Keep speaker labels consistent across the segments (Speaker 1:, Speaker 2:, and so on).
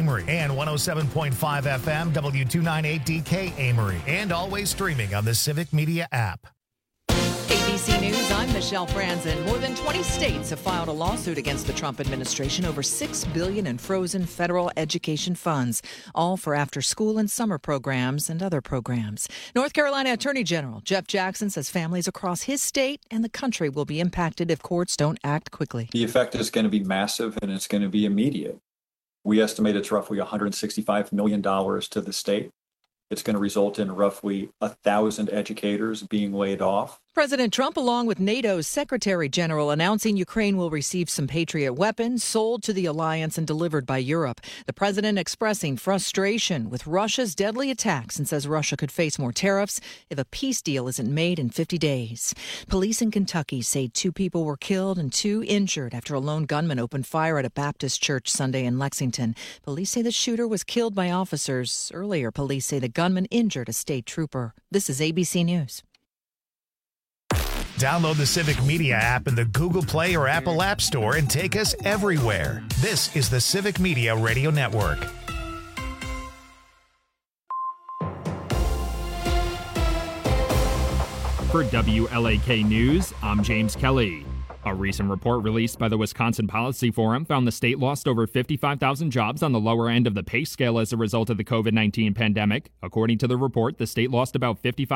Speaker 1: Amory, and 107.5 FM W298DK Amory, and always streaming on the Civic Media app.
Speaker 2: ABC News, I'm Michelle Franzen. More than 20 states have filed a lawsuit against the Trump administration over $6 billion in frozen federal education funds, all for after-school and summer programs and other programs. North Carolina Attorney General Jeff Jackson says families across his state and the country will be impacted if courts don't act quickly.
Speaker 3: The effect is going to be massive, and it's going to be immediate. We estimate it's roughly $165 million to the state. It's going to result in roughly 1,000 educators being laid off.
Speaker 2: President Trump, along with NATO's Secretary General, announcing Ukraine will receive some Patriot weapons sold to the alliance and delivered by Europe. The president expressing frustration with Russia's deadly attacks and says Russia could face more tariffs if a peace deal isn't made in 50 days. Police in Kentucky say 2 people were killed and 2 injured after a lone gunman opened fire at a Baptist church Sunday in Lexington. Police say the shooter was killed by officers. Earlier, police say the gunman injured a state trooper. This is ABC News.
Speaker 1: Download the Civic Media app in the Google Play or Apple App Store and take us everywhere. This is the Civic Media Radio Network.
Speaker 4: For WLAK News, I'm James Kelly. A recent report released by the Wisconsin Policy Forum found the state lost over 55,000 jobs on the lower end of the pay scale as a result of the COVID-19 pandemic. According to the report, the state lost about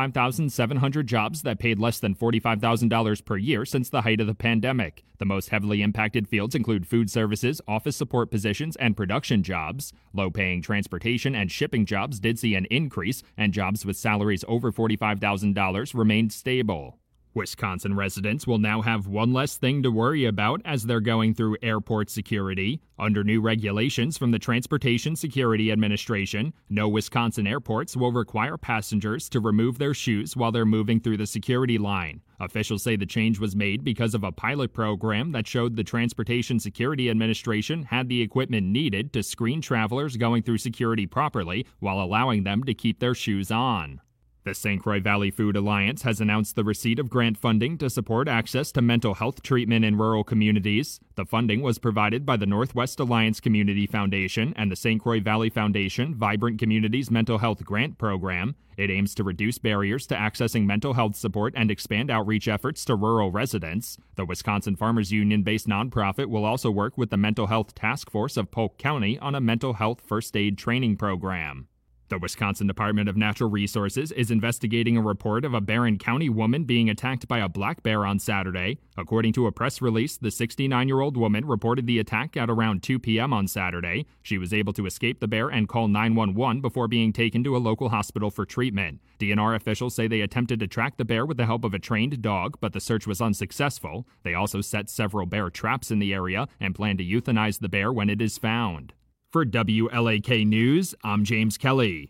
Speaker 4: 55,700 jobs that paid less than $45,000 per year since the height of the pandemic. The most heavily impacted fields include food services, office support positions, and production jobs. Low-paying transportation and shipping jobs did see an increase, and jobs with salaries over $45,000 remained stable. Wisconsin residents will now have one less thing to worry about as they're going through airport security. Under new regulations from the Transportation Security Administration, no Wisconsin airports will require passengers to remove their shoes while they're moving through the security line. Officials say the change was made because of a pilot program that showed the Transportation Security Administration had the equipment needed to screen travelers going through security properly while allowing them to keep their shoes on. The St. Croix Valley Food Alliance has announced the receipt of grant funding to support access to mental health treatment in rural communities. The funding was provided by the Northwest Alliance Community Foundation and the St. Croix Valley Foundation Vibrant Communities Mental Health Grant Program. It aims to reduce barriers to accessing mental health support and expand outreach efforts to rural residents. The Wisconsin Farmers Union-based nonprofit will also work with the Mental Health Task Force of Polk County on a mental health first aid training program. The Wisconsin Department of Natural Resources is investigating a report of a Barron County woman being attacked by a black bear on Saturday. According to a press release, the 69-year-old woman reported the attack at around 2 p.m. on Saturday. She was able to escape the bear and call 911 before being taken to a local hospital for treatment. DNR officials say they attempted to track the bear with the help of a trained dog, but the search was unsuccessful. They also set several bear traps in the area and plan to euthanize the bear when it is found. For WLAK News, I'm James Kelly.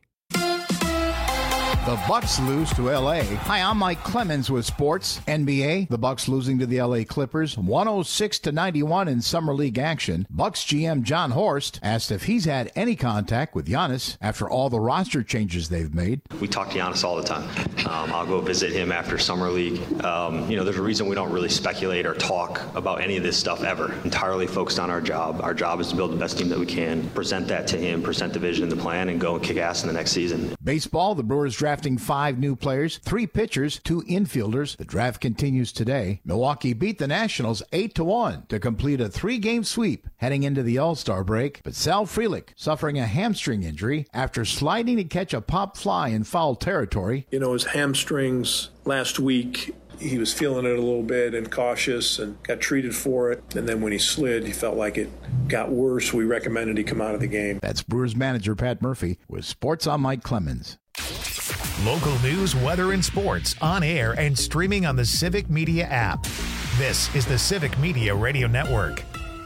Speaker 5: The Bucks lose to L.A. Hi, I'm Mike Clemens with sports. NBA, the Bucks losing to the L.A. Clippers, 106-91 in Summer League action. Bucks GM John Horst asked if he's had any contact with Giannis after all the roster changes they've made.
Speaker 6: We talk to Giannis all the time. I'll go visit him after Summer League. There's a reason we don't really speculate or talk about any of this stuff ever. Entirely focused on our job. Our job is to build the best team that we can, present that to him, present the vision, the plan, and go and kick ass in the next season.
Speaker 5: Baseball, the Brewers drafting 5 new players, 3 pitchers, 2 infielders. The draft continues today. Milwaukee beat the Nationals 8-1 to complete a 3-game sweep heading into the All-Star break. But Sal Frelick suffering a hamstring injury after sliding to catch a pop fly in foul territory.
Speaker 7: His hamstrings last week, he was feeling it a little bit and cautious and got treated for it. And then when he slid, he felt like it got worse. We recommended he come out of the game.
Speaker 5: That's Brewers manager Pat Murphy with Sports on Mike Clemens.
Speaker 1: Local news, weather, and sports on air and streaming on the Civic Media app. This is the Civic Media Radio Network.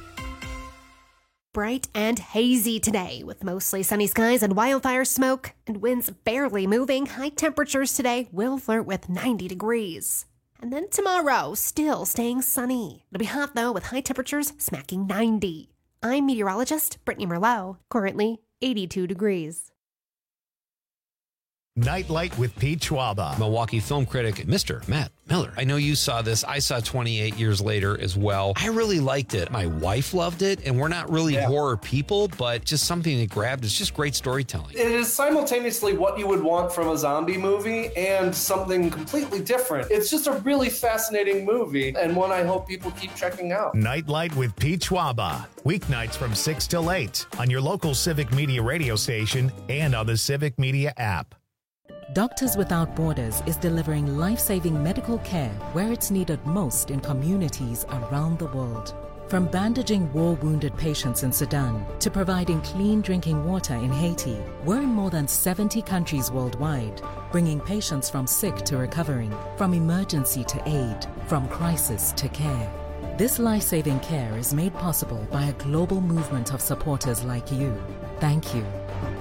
Speaker 8: Bright and hazy today with mostly sunny skies and wildfire smoke and winds barely moving. High temperatures today will flirt with 90 degrees. And then tomorrow, still staying sunny. It'll be hot though with high temperatures smacking 90. I'm meteorologist Brittany Merlot, currently 82 degrees.
Speaker 1: Nightlight with Pete Schwaba.
Speaker 9: Milwaukee film critic, Mr. Matt Miller. I know you saw this. I saw 28 years later as well. I really liked it. My wife loved it, and we're not really horror people, but just something that grabbed. It's just great storytelling.
Speaker 10: It is simultaneously what you would want from a zombie movie and something completely different. It's just a really fascinating movie, and one I hope people keep checking out.
Speaker 1: Nightlight with Pete Schwaba. Weeknights from 6 till 8 on your local Civic Media radio station and on the Civic Media app.
Speaker 11: Doctors Without Borders is delivering life-saving medical care where it's needed most in communities around the world. From bandaging war-wounded patients in Sudan to providing clean drinking water in Haiti, we're in more than 70 countries worldwide, bringing patients from sick to recovering, from emergency to aid, from crisis to care. This life-saving care is made possible by a global movement of supporters like you. Thank you.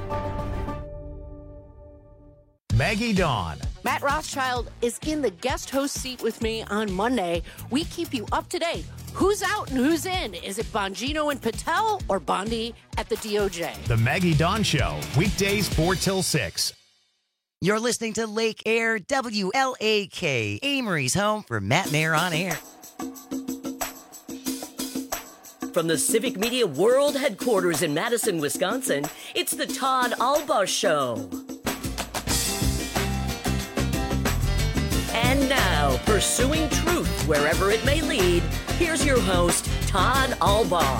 Speaker 1: Maggie Dawn.
Speaker 12: Matt Rothschild is in the guest host seat with me on Monday. We keep you up to date. Who's out and who's in? Is it Bongino and Patel or Bondi at the DOJ?
Speaker 1: The Maggie Dawn Show, weekdays 4 till 6.
Speaker 13: You're listening to Lake Air WLAK, Amory's home for Matt Mayer on Air.
Speaker 14: From the Civic Media World Headquarters in Madison, Wisconsin, it's the Todd Alba Show. And now, pursuing truth wherever it may lead, here's your host, Todd Alba.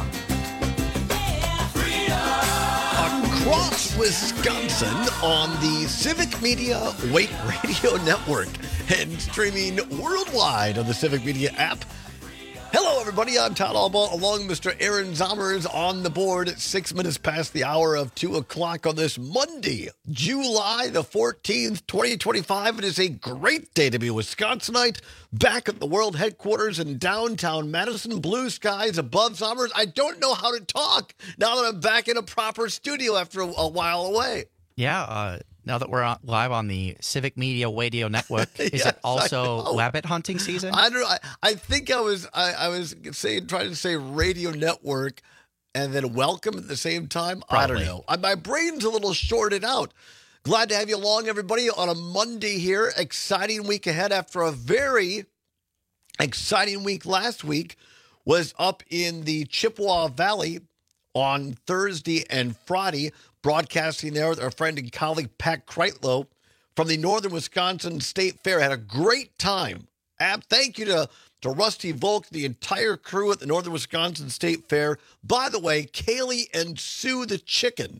Speaker 15: Across Wisconsin on the Civic Media Wake Radio Network and streaming worldwide on the Civic Media app. Hello, everybody. I'm Todd Alba, along with Mr. Aaron Zommers on the board at 6 minutes past the hour of 2 o'clock on this Monday, July the 14th, 2025. It is a great day to be a Wisconsinite, back at the world headquarters in downtown Madison, blue skies above Zommers. I don't know how to talk now that I'm back in a proper studio after a while away.
Speaker 16: Yeah, now that we're live on the Civic Media Radio Network, is
Speaker 15: Yes,
Speaker 16: it also rabbit hunting season?
Speaker 15: I don't know. I think I was trying to say radio network and then welcome at the same time.
Speaker 16: Probably.
Speaker 15: I don't know. My brain's a little shorted out. Glad to have you along, everybody, on a Monday here. Exciting week ahead after a very exciting week last week. Was up in the Chippewa Valley on Thursday and Friday, broadcasting there with our friend and colleague Pat Kreitlow from the Northern Wisconsin State Fair. Had a great time. Thank you to Rusty Volk, the entire crew at the Northern Wisconsin State Fair. By the way, Kaylee and Sue the chicken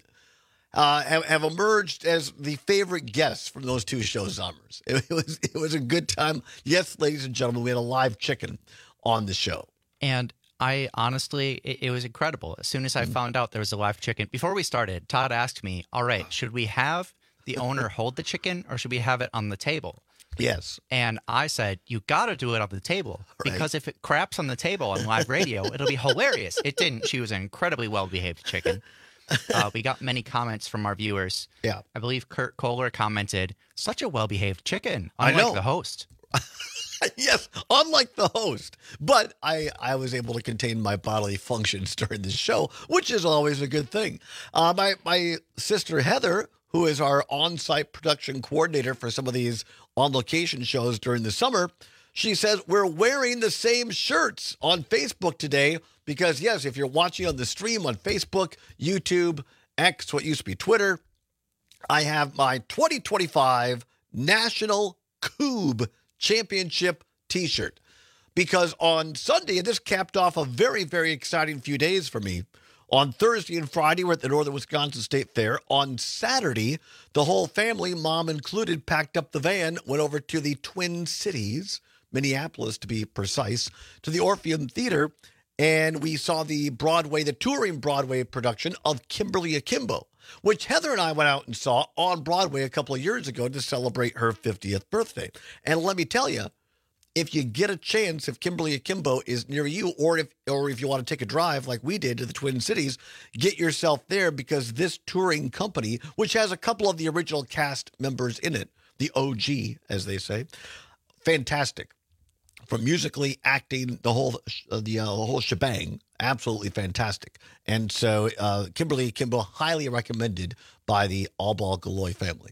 Speaker 15: have emerged as the favorite guests from those two shows, Zommers. It was a good time. Yes, ladies and gentlemen, we had a live chicken on the show.
Speaker 16: And I honestly, it was incredible. As soon as I found out there was a live chicken, before we started, Todd asked me, all right, should we have the owner hold the chicken or should we have it on the table?
Speaker 15: Yes.
Speaker 16: And I said, you got to do it on the table because if it craps on the table on live radio, it'll be hilarious. It didn't. She was an incredibly well-behaved chicken. We got many comments from our viewers.
Speaker 15: Yeah.
Speaker 16: I believe Kurt Kohler commented, such a well-behaved chicken, unlike the host.
Speaker 15: Yes, unlike the host. But I was able to contain my bodily functions during the show, which is always a good thing. My sister Heather, who is our on-site production coordinator for some of these on-location shows during the summer, she says we're wearing the same shirts on Facebook today because, yes, if you're watching on the stream on Facebook, YouTube, X, what used to be Twitter, I have my 2025 National Coob Championship t-shirt because on Sunday, and this capped off a very, very exciting few days for me. On Thursday and Friday, we're at the Northern Wisconsin State Fair. On Saturday, the whole family, mom included, packed up the van, went over to the Twin Cities, Minneapolis to be precise, to the Orpheum Theater, and we saw the touring Broadway production of Kimberly Akimbo, which Heather and I went out and saw on Broadway a couple of years ago to celebrate her 50th birthday. And let me tell you, if you get a chance, if Kimberly Akimbo is near you, or if you want to take a drive like we did to the Twin Cities, get yourself there because this touring company, which has a couple of the original cast members in it, the OG, as they say, fantastic. From musically, acting, the whole shebang, absolutely fantastic. And so Kimberly Akimbo, highly recommended by the Alba Galoy family.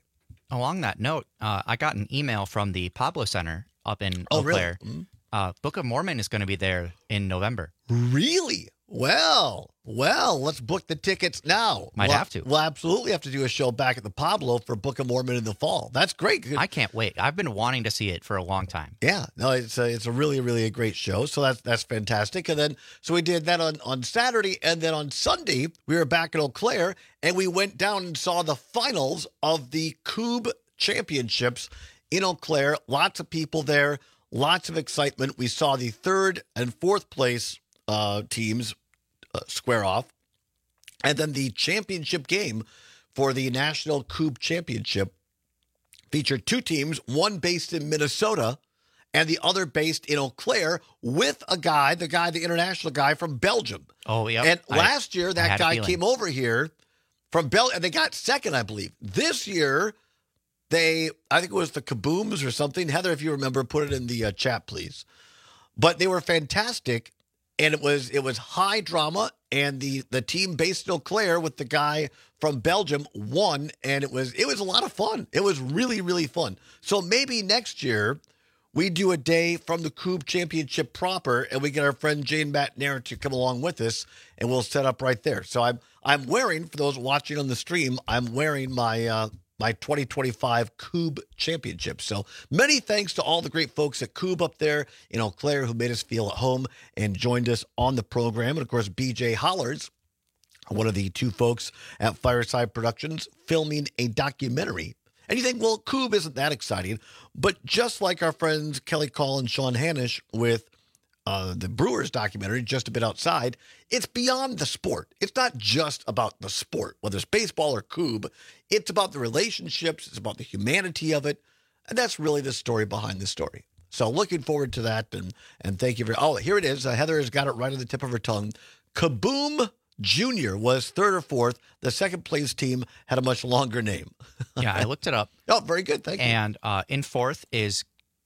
Speaker 16: Along that note, I got an email from the Pablo Center up in Eau Claire.
Speaker 15: Really?
Speaker 16: Book of Mormon is going to be there in November.
Speaker 15: Really? Well, let's book the tickets now.
Speaker 16: Might have to.
Speaker 15: We'll absolutely have to do a show back at the Pablo for Book of Mormon in the fall. That's great.
Speaker 16: I can't wait. I've been wanting to see it for a long time.
Speaker 15: Yeah, no, it's a really, really a great show. So that's fantastic. And then, so we did that on Saturday. And then on Sunday, we were back in Eau Claire and we went down and saw the finals of the Coob Championships in Eau Claire. Lots of people there, lots of excitement. We saw the 3rd and 4th place teams square off. And then the championship game for the National Coob Championship featured 2 teams, one based in Minnesota and the other based in Eau Claire, with the international guy from Belgium.
Speaker 16: Oh, yeah.
Speaker 15: And last year, that guy came over here from Belgium, and they got second, I believe. This year, I think it was the Kabooms or something. Heather, if you remember, put it in the chat, please. But they were fantastic. And it was high drama, and the team based in Eau Claire with the guy from Belgium won, and it was a lot of fun. It was really, really fun. So maybe next year we do a day from the Coob Championship proper, and we get our friend Jane Matt-Nair to come along with us, and we'll set up right there. So I'm wearing, for those watching on the stream, I'm wearing my 2025 Coob Championship. So many thanks to all the great folks at Coob up there in Eau Claire who made us feel at home and joined us on the program. And of course, BJ Hollers, one of the 2 folks at Fireside Productions, filming a documentary. And you think, well, Coob isn't that exciting. But just like our friends Kelly Call and Sean Hanisch with the Brewers documentary, Just a Bit Outside, it's beyond the sport. It's not just about the sport, whether it's baseball or Coob. It's about the relationships. It's about the humanity of it. And that's really the story behind the story. So looking forward to that. And thank you for, here it is. Heather has got it right on the tip of her tongue. Kaboom Jr. was 3rd or 4th. The second place team had a much longer name.
Speaker 16: Yeah, I looked it up.
Speaker 15: Oh, very good. Thank you.
Speaker 16: And in 4th is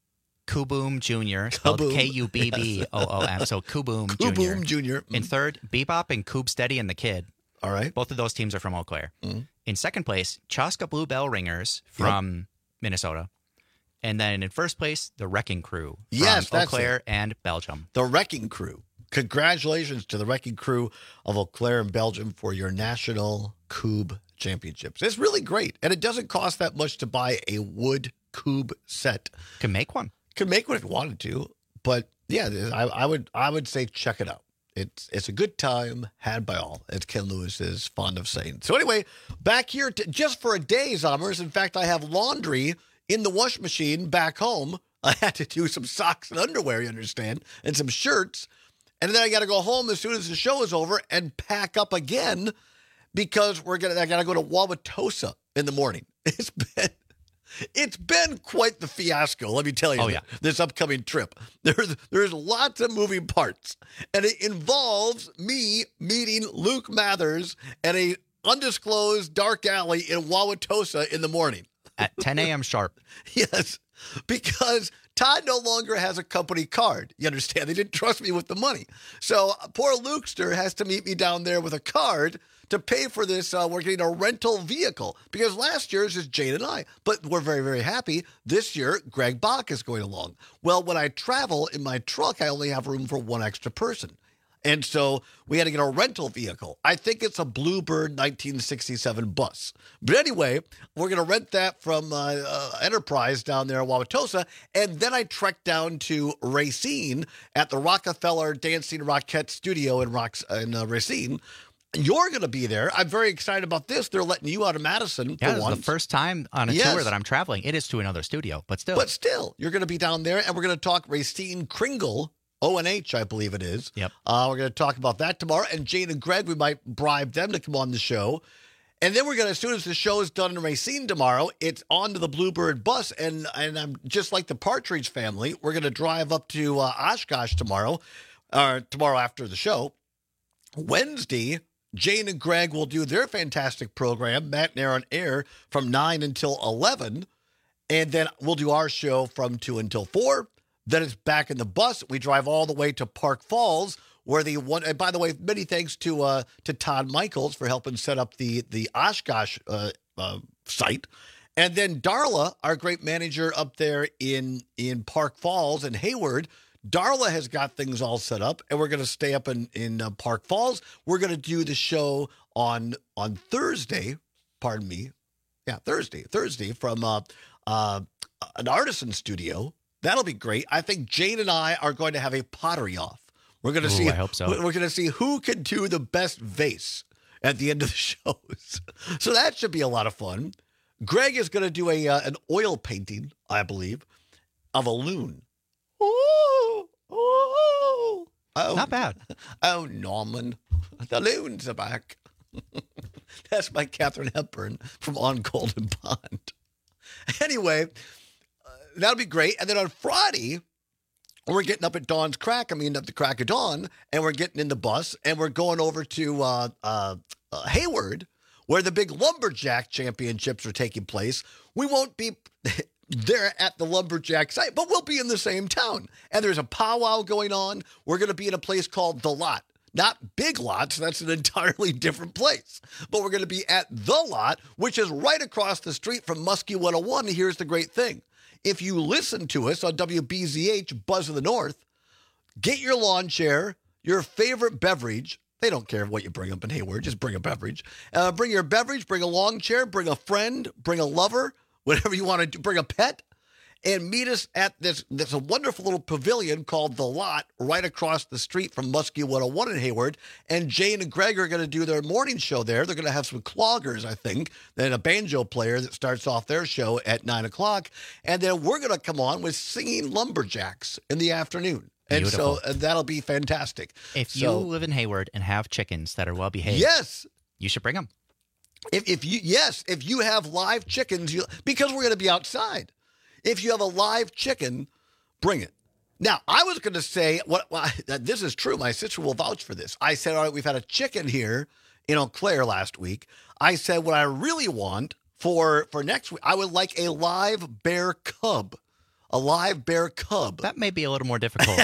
Speaker 16: Kuboom Jr., spelled Kubboom. So Kuboom Jr.
Speaker 15: Kuboom Jr.
Speaker 16: In 3rd, Bebop and Coob Steady and the Kid.
Speaker 15: All right.
Speaker 16: Both of those teams are from Eau Claire. Mm-hmm. In 2nd place, Chaska Blue Bell Ringers from Minnesota. And then in 1st place, the Wrecking Crew from Eau Claire and Belgium.
Speaker 15: The Wrecking Crew. Congratulations to the Wrecking Crew of Eau Claire and Belgium for your National Coob Championships. It's really great. And it doesn't cost that much to buy a wood Coob set.
Speaker 16: Can make one.
Speaker 15: Could make one if you wanted to, but yeah, I would say check it out. It's a good time had by all, as Ken Lewis is fond of saying. So anyway, back here just for a day, Zommers. In fact, I have laundry in the wash machine back home. I had to do some socks and underwear, you understand, and some shirts, and then I got to go home as soon as the show is over and pack up again because I got to go to Wauwatosa in the morning. It's been quite the fiasco, let me tell you. This upcoming trip. There's lots of moving parts, and it involves me meeting Luke Mathers at a undisclosed dark alley in Wauwatosa in the morning.
Speaker 16: At 10 a.m. sharp.
Speaker 15: Yes, because Todd no longer has a company card. You understand? They didn't trust me with the money. So poor Lukester has to meet me down there with a card to pay for this. We're getting a rental vehicle because last year it was just Jane and I, but we're very, very happy. This year, Greg Bach is going along. Well, when I travel in my truck, I only have room for 1 extra person. And so we had to get a rental vehicle. I think it's a Bluebird 1967 bus. But anyway, we're going to rent that from Enterprise down there in Wauwatosa. And then I trekked down to Racine at the Rockefeller Dancing Rockette Studio in Racine. You're going to be there. I'm very excited about this. They're letting you out of Madison for once.
Speaker 16: It's the first time on a tour that I'm traveling. It is to another studio, but still.
Speaker 15: But still, you're going to be down there, and we're going to talk Racine Kringle, ONH, I believe it is.
Speaker 16: Yep.
Speaker 15: We're going to talk about that tomorrow. And Jane and Greg, we might bribe them to come on the show. And then we're going to, as soon as the show is done in Racine tomorrow, it's on to the Bluebird bus. And I'm just like the Partridge Family. We're going to drive up to Oshkosh tomorrow after the show. Wednesday, Jane and Greg will do their fantastic program, Matt and Aaron Air, from 9 until 11. And then we'll do our show from 2 until 4. Then it's back in the bus. We drive all the way to Park Falls, where and by the way, many thanks to Todd Michaels for helping set up the Oshkosh site. And then Darla, our great manager up there in Park Falls and Hayward, Darla has got things all set up, and we're going to stay up in Park Falls. We're going to do the show on Thursday. Pardon me. Yeah, Thursday from an artisan studio. That'll be great. I think Jane and I are going to have a pottery off. We're going to see.
Speaker 16: I hope so.
Speaker 15: We're going to see who can do the best vase at the end of the shows. So that should be a lot of fun. Greg is going to do an oil painting, I believe, of a loon. Oh,
Speaker 16: not bad.
Speaker 15: Oh, Norman, the loons are back. That's by Katharine Hepburn from On Golden Pond. Anyway, that'll be great. And then on Friday, we're getting up at dawn's crack. At the crack of dawn, and we're getting in the bus, and we're going over to Hayward, where the big Lumberjack Championships are taking place. We won't be there at the Lumberjack site, but we'll be in the same town. And there's a powwow going on. We're going to be in a place called The Lot. Not Big Lots, that's an entirely different place. But we're going to be at The Lot, which is right across the street from Muskie 101. And here's the great thing. If you listen to us on WBZH, Buzz of the North, get your lawn chair, your favorite beverage. They don't care what you bring up in Hayward. Just bring a beverage. Bring your beverage, bring a lawn chair, bring a friend, bring a lover, whatever you want to do. Bring a pet. And meet us at this a wonderful little pavilion called The Lot right across the street from Muskie 101 in Hayward. And Jane and Greg are going to do their morning show there. They're going to have some cloggers, I think, then a banjo player that starts off their show at 9 o'clock. And then we're going to come on with singing lumberjacks in the afternoon. And
Speaker 16: Beautiful.
Speaker 15: So that'll be fantastic.
Speaker 16: If you live in Hayward and have chickens that are well behaved,
Speaker 15: yes,
Speaker 16: you should bring them.
Speaker 15: If you have live chickens, because we're going to be outside. If you have a live chicken, bring it. Now, I was going to say, this is true. My sister will vouch for this. I said, all right, we've had a chicken here in Eau Claire last week. I said, what I really want for next week, I would like a live bear cub. A live bear cub.
Speaker 16: That may be a little more difficult.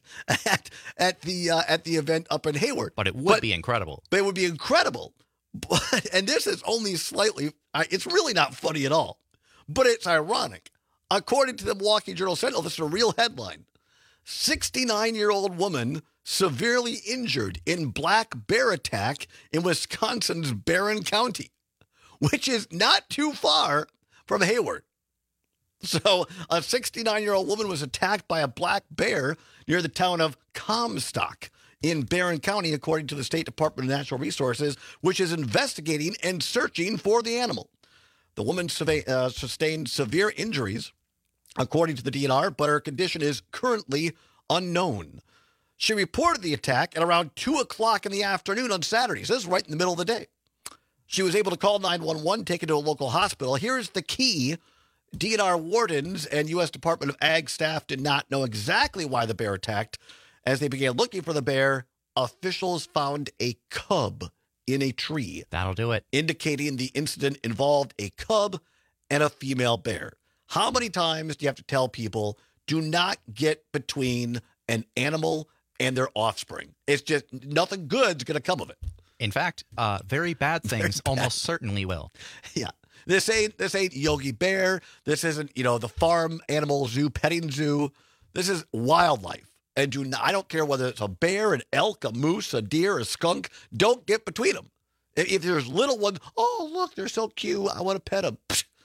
Speaker 15: at the event up in Hayward.
Speaker 16: But it would be incredible.
Speaker 15: But it would be incredible. And this is only slightly, it's really not funny at all. But it's ironic. According to the Milwaukee Journal-Sentinel, this is a real headline. 69-year-old woman severely injured in black bear attack in Wisconsin's Barron County, which is not too far from Hayward. So a 69-year-old woman was attacked by a black bear near the town of Comstock in Barron County, according to the State Department of Natural Resources, which is investigating and searching for the animal. The woman sustained severe injuries, according to the DNR, but her condition is currently unknown. She reported the attack at around 2 o'clock in the afternoon on Saturday. So this is right in the middle of the day. She was able to call 911, taken to a local hospital. Here's the key. DNR wardens and U.S. Department of Ag staff did not know exactly why the bear attacked. As they began looking for the bear, officials found a cub in a tree.
Speaker 16: That'll do it.
Speaker 15: Indicating the incident involved a cub and a female bear. How many times do you have to tell people, do not get between an animal and their offspring? It's just nothing good's going to come of it.
Speaker 16: In fact, very bad things almost certainly will.
Speaker 15: Yeah. This ain't Yogi Bear. This isn't, the farm animal zoo, petting zoo. This is wildlife. And I don't care whether it's a bear, an elk, a moose, a deer, a skunk. Don't get between them. If there's little ones, oh, look, they're so cute. I want to pet them.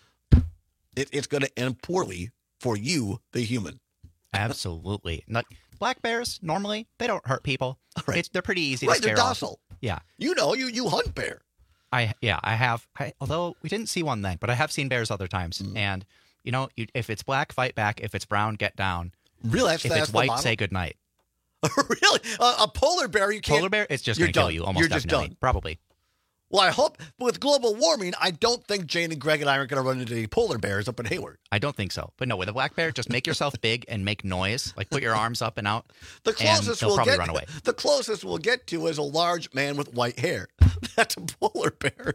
Speaker 15: It's going to end poorly for you, the human.
Speaker 16: Absolutely. Black bears, normally, they don't hurt people.
Speaker 15: Right.
Speaker 16: They're pretty easy to scare
Speaker 15: they're docile.
Speaker 16: off. Yeah.
Speaker 15: You hunt bear.
Speaker 16: I have. Although we didn't see one then, but I have seen bears other times. And, if it's black, fight back. If it's brown, get down.
Speaker 15: Really?
Speaker 16: If it's white, say goodnight.
Speaker 15: Really? A polar bear, you can't.
Speaker 16: Polar bear, it's just going to kill you almost definitely. Just done. Probably.
Speaker 15: Well, I hope with global warming, I don't think Jane and Greg and I are going to run into any polar bears up in Hayward.
Speaker 16: I don't think so. But no, with a black bear, just make yourself big and make noise. Like put your arms up and out.
Speaker 15: The closest
Speaker 16: and they'll probably run away.
Speaker 15: The closest we'll get to is a large man with white hair. That's a polar bear.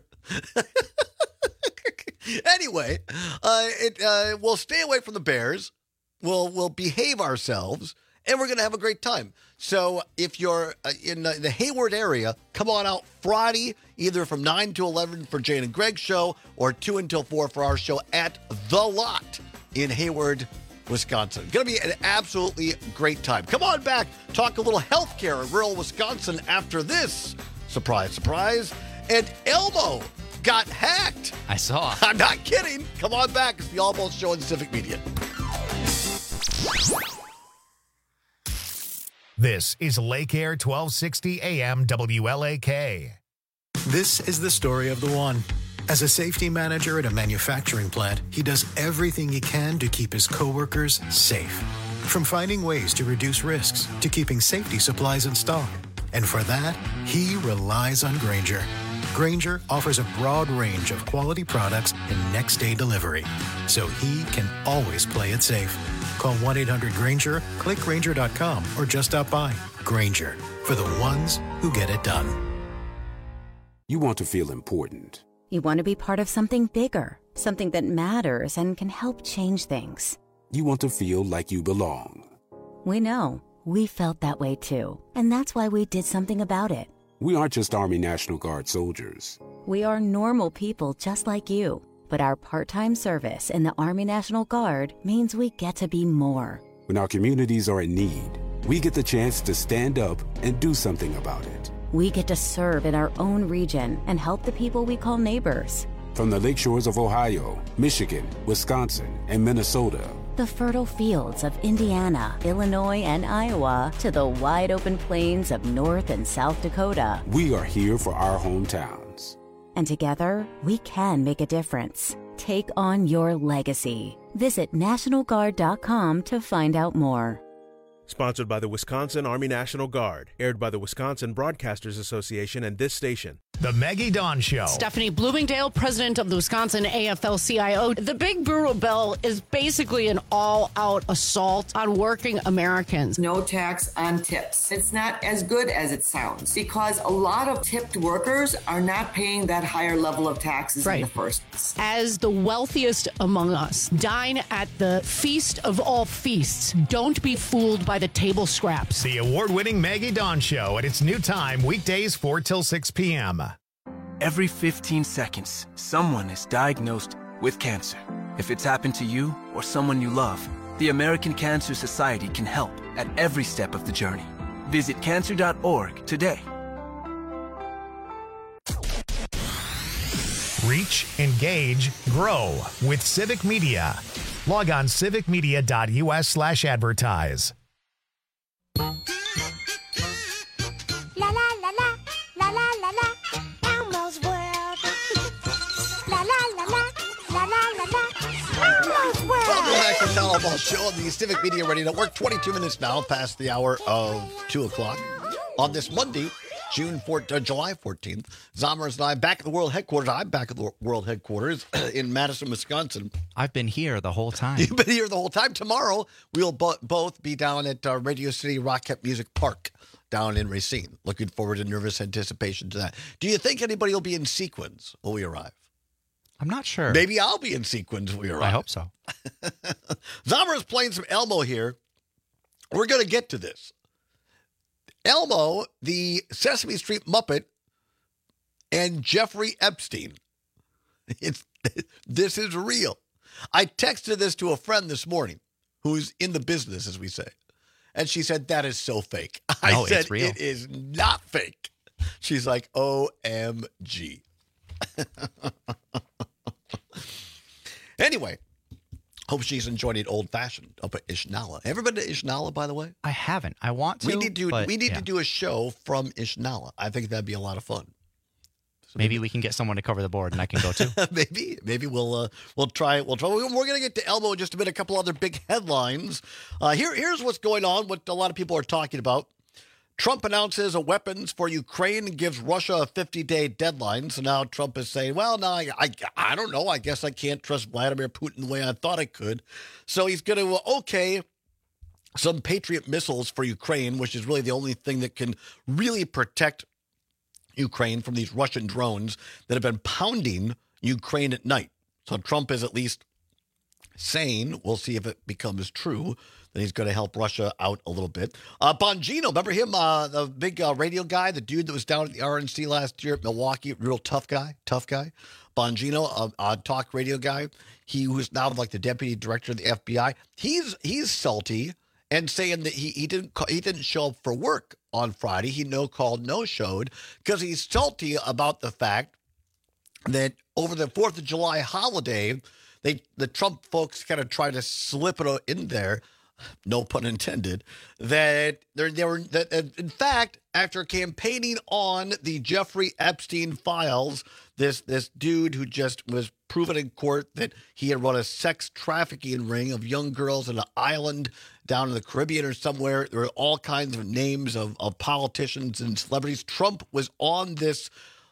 Speaker 15: Anyway, we'll stay away from the bears. We'll behave ourselves. and we're going to have a great time. So if you're in the Hayward area, come on out Friday, either from 9 to 11 for Jane and Greg's show or 2 until 4 for our show at The Lot in Hayward, Wisconsin. Going to be an absolutely great time. Come on back, talk a little healthcare in rural Wisconsin after this. Surprise, surprise. And Elmo got hacked.
Speaker 16: I saw.
Speaker 15: I'm not kidding. Come on back. It's the All Balls Show on Civic Media.
Speaker 1: This is Lake Air 1260 AM WLAK.
Speaker 17: This is the story of the one. As a safety manager at a manufacturing plant, he does everything he can to keep his coworkers safe. From finding ways to reduce risks to keeping safety supplies in stock. And for that, he relies on Grainger. Grainger offers a broad range of quality products and next-day delivery, so he can always play it safe. Call 1-800-GRAINGER, click Grainger.com, or just stop by. Grainger, for the ones who get it done.
Speaker 18: You want to feel important.
Speaker 19: You want to be part of something bigger, something that matters and can help change things.
Speaker 18: You want to feel like you belong.
Speaker 19: We know. We felt that way too. And that's why we did something about it.
Speaker 18: We aren't just Army National Guard soldiers.
Speaker 19: We are normal people just like you. But our part-time service in the Army National Guard means we get to be more.
Speaker 18: When our communities are in need, we get the chance to stand up and do something about it.
Speaker 19: We get to serve in our own region and help the people we call neighbors.
Speaker 18: From the lakeshores of Ohio, Michigan, Wisconsin, and Minnesota,
Speaker 19: the fertile fields of Indiana, Illinois, and Iowa, to the wide open plains of North and South Dakota.
Speaker 18: We are here for our hometowns.
Speaker 19: And together, we can make a difference. Take on your legacy. Visit NationalGuard.com to find out more.
Speaker 20: Sponsored by the Wisconsin Army National Guard. Aired by the Wisconsin Broadcasters Association and this station.
Speaker 1: The Maggie Dawn Show.
Speaker 12: Stephanie Bloomingdale, president of the Wisconsin AFL-CIO. The big brutal bill is basically an all-out assault on working Americans.
Speaker 21: No tax on tips. It's not as good as it sounds because a lot of tipped workers are not paying that higher level of taxes in the first place.
Speaker 12: As the wealthiest among us, dine at the feast of all feasts. Don't be fooled by the table scraps.
Speaker 1: The award-winning Maggie Dawn Show at its new time, weekdays 4 till 6 p.m.
Speaker 22: Every 15 seconds, someone is diagnosed with cancer. If it's happened to you or someone you love, the American Cancer Society can help at every step of the journey. Visit cancer.org today.
Speaker 1: Reach, engage, grow with Civic Media. Log on civicmedia.us/advertise.
Speaker 23: La la la la, la la la la, Elmo's World. La la la la, la la la la, Elmo's World.
Speaker 15: Welcome back to the All Balls Show on the Civic Media Radio Network. 22 minutes now past the hour of 2 o'clock on this Monday, July 14th. Zomers and I back at the world headquarters. I'm back at the world headquarters in Madison, Wisconsin.
Speaker 16: I've been here the whole time.
Speaker 15: You've been here the whole time. Tomorrow, we'll both be down at Radio City Rocket Music Park down in Racine. Looking forward to nervous anticipation to that. Do you think anybody will be in sequins when we arrive?
Speaker 16: I'm not sure.
Speaker 15: Maybe I'll be in sequins when we arrive.
Speaker 16: I hope so.
Speaker 15: Zomer's playing some Elmo here. We're going to get to this. Elmo, the Sesame Street Muppet, and Jeffrey Epstein. This is real. I texted this to a friend this morning who's in the business, as we say. And she said, that is so fake. I said,
Speaker 16: it's real.
Speaker 15: It is not fake. She's like, OMG. Anyway, hope she's enjoying it old-fashioned up at Ishnala. Ever been to Ishnala, by the way?
Speaker 16: I haven't. I want to.
Speaker 15: We need to do a show from Ishnala. I think that'd be a lot of fun.
Speaker 16: So maybe we can get someone to cover the board, and I can go too.
Speaker 15: maybe we'll try. We're going to get to Elmo in just a minute. A couple other big headlines. Here's what's going on. What a lot of people are talking about. Trump announces a weapons for Ukraine and gives Russia a 50-day deadline. So now Trump is saying, well, now I don't know. I guess I can't trust Vladimir Putin the way I thought I could. So he's going to okay some Patriot missiles for Ukraine, which is really the only thing that can really protect Ukraine from these Russian drones that have been pounding Ukraine at night. So Trump is at least saying, we'll see if it becomes true, that he's going to help Russia out a little bit. Bongino, remember him, the big radio guy, the dude that was down at the RNC last year at Milwaukee, real tough guy. Bongino, a talk radio guy. He was now like the deputy director of the FBI. He's salty and saying that he didn't show up for work on Friday. He no-showed because he's salty about the fact that over the 4th of July holiday, the Trump folks kind of tried to slip it in there, no pun intended, that in fact, after campaigning on the Jeffrey Epstein files, this dude who just was proven in court that he had run a sex trafficking ring of young girls on an island down in the Caribbean or somewhere. There were all kinds of names of politicians and celebrities. Trump was on this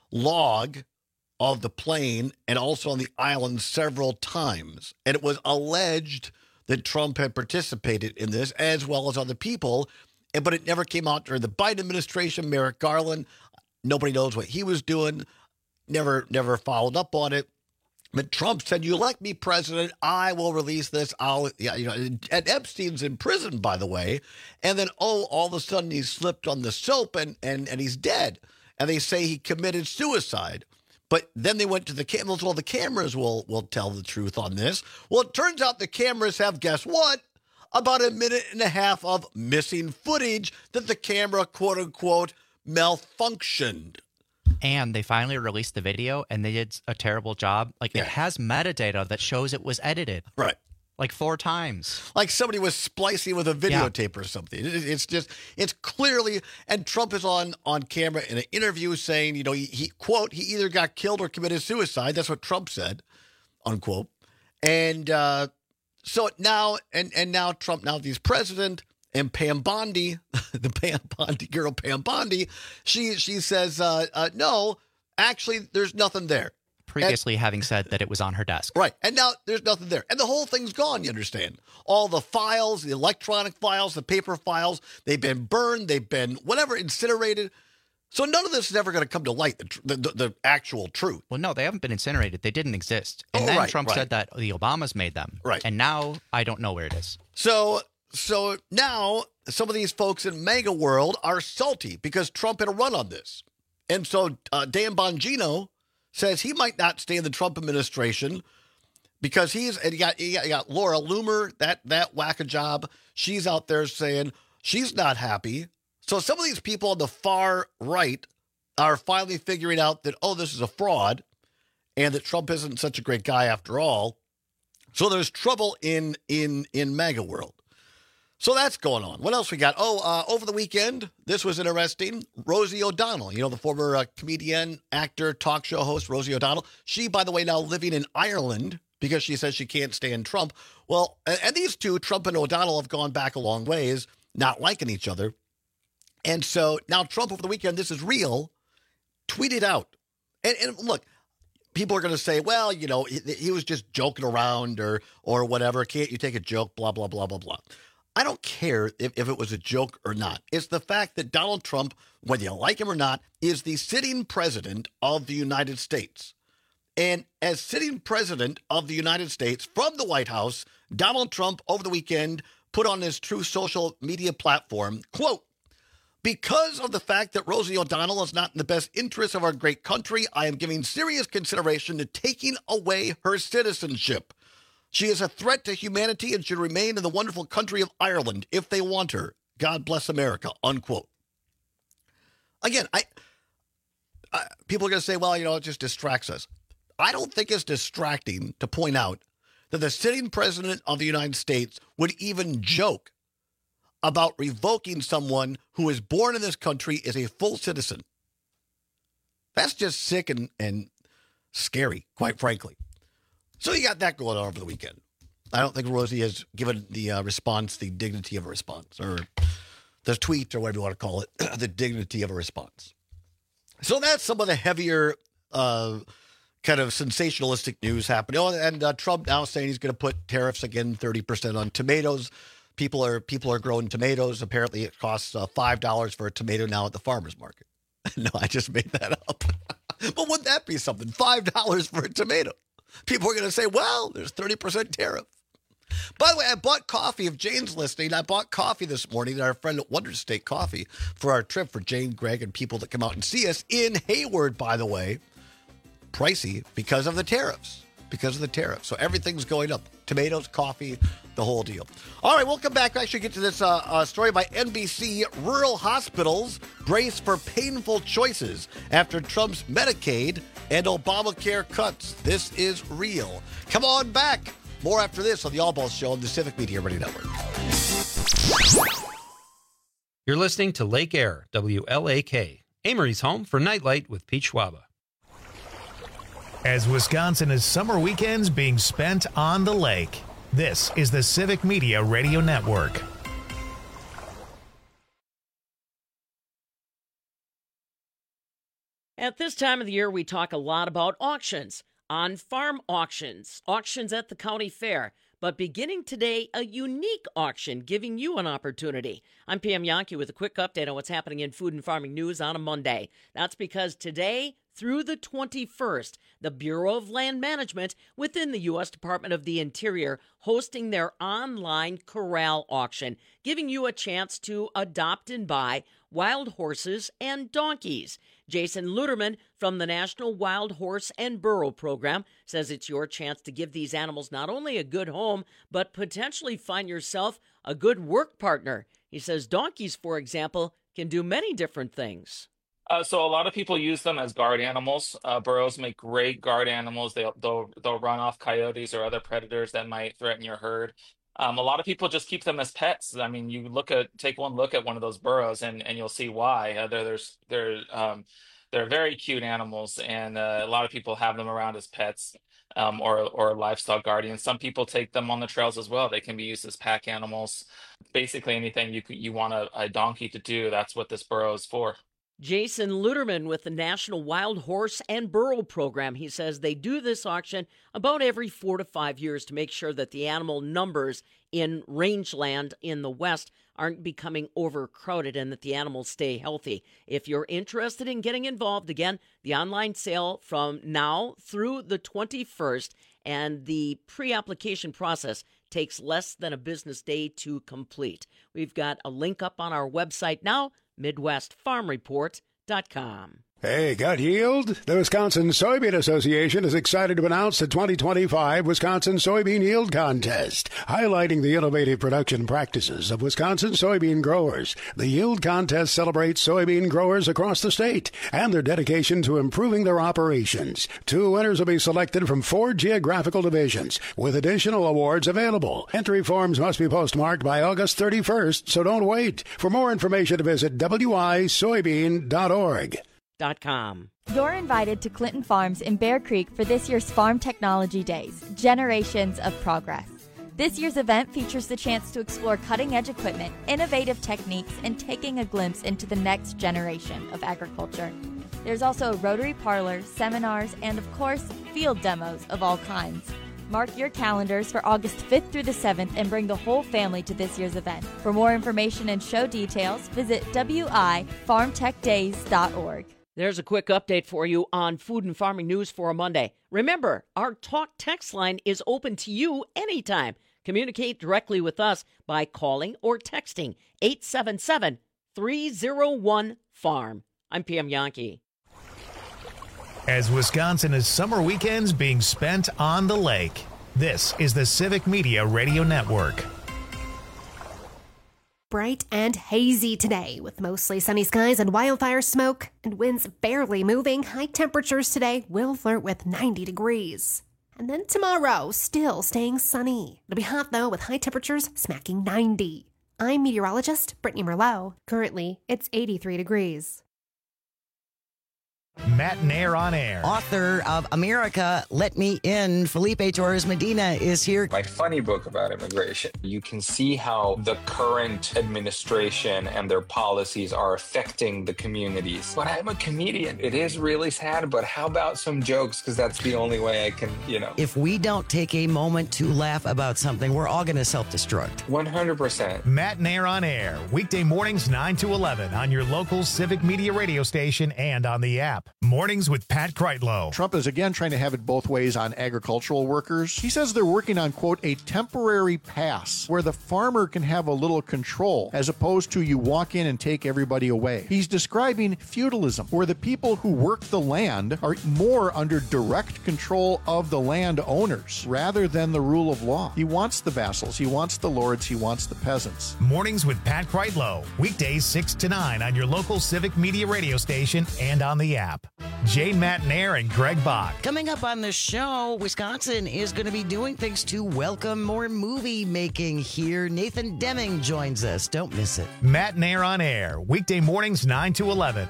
Speaker 15: log of the plane and also on the island several times. And it was alleged that Trump had participated in this as well as other people, but it never came out during the Biden administration. Merrick Garland, nobody knows what he was doing, never followed up on it. But Trump said, "You elect me president, I will release this." And Epstein's in prison, by the way. And then, all of a sudden he slipped on the soap and he's dead. And they say he committed suicide. But then they went to the cameras. Well, the cameras will tell the truth on this. Well, it turns out the cameras have, guess what? About a minute and a half of missing footage that the camera, quote unquote, malfunctioned.
Speaker 16: And they finally released the video, and they did a terrible job. It has metadata that shows it was edited.
Speaker 15: Right.
Speaker 16: 4 times.
Speaker 15: Like somebody was splicing with a videotape or something. It's clearly, and Trump is on camera in an interview saying, he quote, he either got killed or committed suicide. That's what Trump said, unquote. And so now Trump, now that he's president, and Pam Bondi, the Pam Bondi girl, Pam Bondi, she says, no, actually, there's nothing there.
Speaker 16: Previously having said that it was on her desk.
Speaker 15: Right. And now there's nothing there. And the whole thing's gone, you understand? All the files, the electronic files, the paper files, they've been burned, they've been whatever, incinerated. So none of this is ever going to come to light, the actual truth.
Speaker 16: Well, no, they haven't been incinerated. They didn't exist. And then Trump said that the Obamas made them.
Speaker 15: Right.
Speaker 16: And now I don't know where it is.
Speaker 15: So now some of these folks in MAGA world are salty because Trump had a run on this. And so Dan Bongino says he might not stay in the Trump administration because you got Laura Loomer, that whack a job. She's out there saying she's not happy. So some of these people on the far right are finally figuring out that, this is a fraud and that Trump isn't such a great guy after all. So there's trouble in MAGA world. So that's going on. What else we got? Over the weekend, this was interesting. Rosie O'Donnell, the former comedian, actor, talk show host, Rosie O'Donnell. She, by the way, now living in Ireland because she says she can't stand Trump. Well, and these two, Trump and O'Donnell, have gone back a long ways, not liking each other. And so now Trump over the weekend, this is real, tweeted out. And look, people are going to say, well, he was just joking around or whatever. Can't you take a joke? Blah, blah, blah, blah, blah. I don't care if it was a joke or not. It's the fact that Donald Trump, whether you like him or not, is the sitting president of the United States. And as sitting president of the United States from the White House, Donald Trump over the weekend put on his True social media platform, quote, "Because of the fact that Rosie O'Donnell is not in the best interest of our great country, I am giving serious consideration to taking away her citizenship. She is a threat to humanity and should remain in the wonderful country of Ireland if they want her. God bless America," unquote. Again, people are going to say, well, it just distracts us. I don't think it's distracting to point out that the sitting president of the United States would even joke about revoking someone who is born in this country as a full citizen. That's just sick and scary, quite frankly. So you got that going on over the weekend. I don't think Rosie has given the response the dignity of a response, or the tweet, or whatever you want to call it, the dignity of a response. So that's some of the heavier kind of sensationalistic news happening. And Trump now saying he's going to put tariffs again, 30% on tomatoes. People are growing tomatoes. Apparently it costs $5 for a tomato now at the farmer's market. No, I just made that up. But wouldn't that be something? $5 for a tomato. People are going to say, well, there's 30% tariff. By the way, I bought coffee. If Jane's listening, I bought coffee this morning at our friend at Wonder State Coffee for our trip for Jane, Greg, and people that come out and see us in Hayward, by the way. Pricey because of the tariffs. So everything's going up. Tomatoes, coffee, the whole deal. All right, we'll come back to actually get to this story by NBC. Rural hospitals brace for painful choices after Trump's Medicaid and Obamacare cuts. This is real. Come on back. More after this on the All Balls Show on the Civic Media Radio Network.
Speaker 9: You're listening to Lake Air, WLAK, Amory's home for Nightlight with Pete Schwaba.
Speaker 1: As Wisconsin is summer weekends being spent on the lake, this is the Civic Media Radio Network.
Speaker 2: At this time of the year, we talk a lot about auctions, on-farm auctions, auctions at the county fair. But beginning today, a unique auction giving you an opportunity. I'm Pam Yankee with a quick update on what's happening in food and farming news on a Monday. That's because today, through the 21st, the Bureau of Land Management within the U.S. Department of the Interior hosting their online corral auction, giving you a chance to adopt and buy wild horses and donkeys. Jason Luderman from the National Wild Horse and Burro Program says it's your chance to give these animals not only a good home, but potentially find yourself a good work partner. He says donkeys, for example, can do many different things.
Speaker 3: So a lot of people use them as guard animals. Burros make great guard animals. They'll run off coyotes or other predators that might threaten your herd. A lot of people just keep them as pets. I mean, take one look at one of those burros and you'll see why. They're very cute animals, and a lot of people have them around as pets or livestock guardians. Some people take them on the trails as well. They can be used as pack animals. Basically, anything you want a donkey to do, that's what this burro is for.
Speaker 2: Jason Luderman with the National Wild Horse and Burro Program. He says they do this auction about every 4 to 5 years to make sure that the animal numbers in rangeland in the West aren't becoming overcrowded and that the animals stay healthy. If you're interested in getting involved, again, the online sale from now through the 21st, and the pre-application process takes less than a business day to complete. We've got a link up on our website now, MidwestFarmReport.com.
Speaker 4: Hey, got yield? The Wisconsin Soybean Association is excited to announce the 2025 Wisconsin Soybean Yield Contest, highlighting the innovative production practices of Wisconsin soybean growers. The Yield Contest celebrates soybean growers across the state and their dedication to improving their operations. 2 winners will be selected from 4 geographical divisions, with additional awards available. Entry forms must be postmarked by August 31st, so don't wait. For more information, visit wisoybean.org.
Speaker 24: You're invited to Clinton Farms in Bear Creek for this year's Farm Technology Days, Generations of Progress. This year's event features the chance to explore cutting-edge equipment, innovative techniques, and taking a glimpse into the next generation of agriculture. There's also a Rotary Parlor, seminars, and of course, field demos of all kinds. Mark your calendars for August 5th through the 7th and bring the whole family to this year's event. For more information and show details, visit wifarmtechdays.org.
Speaker 2: There's a quick update for you on food and farming news for a Monday. Remember, our talk text line is open to you anytime. Communicate directly with us by calling or texting 877-301-FARM. I'm Pam Yankee.
Speaker 1: As Wisconsin is summer weekends being spent on the lake, this is the Civic Media Radio Network.
Speaker 8: Bright and hazy today with mostly sunny skies and wildfire smoke and winds barely moving. High temperatures today will flirt with 90 degrees. And then tomorrow, still staying sunny. It'll be hot though with high temperatures smacking 90. I'm meteorologist Brittany Merlot. Currently, it's 83 degrees.
Speaker 1: Matt Nair on air.
Speaker 13: Author of America, Let Me In, Felipe Torres Medina is here.
Speaker 25: My funny book about immigration. You can see how the current administration and their policies are affecting the communities. But I'm a comedian. It is really sad, but how about some jokes? Because that's the only way I can,
Speaker 13: If we don't take a moment to laugh about something, we're all going to self-destruct.
Speaker 25: 100%.
Speaker 1: Matt Nair on air. Weekday mornings 9 to 11 on your local Civic Media radio station and on the app. Mornings with Pat Kreitlow.
Speaker 5: Trump is again trying to have it both ways on agricultural workers. He says they're working on, quote, a temporary pass where the farmer can have a little control as opposed to you walk in and take everybody away. He's describing feudalism, where the people who work the land are more under direct control of the land owners rather than the rule of law. He wants the vassals, he wants the lords, he wants the peasants.
Speaker 1: Mornings with Pat Kreitlow. Weekdays 6 to 9 on your local Civic Media radio station and on the app. Jane Matnair and Greg Bach.
Speaker 13: Coming up on the show, Wisconsin is going to be doing things to welcome more movie making here. Nathan Deming joins us. Don't miss it.
Speaker 1: Matnair on air. Weekday mornings 9 to 11.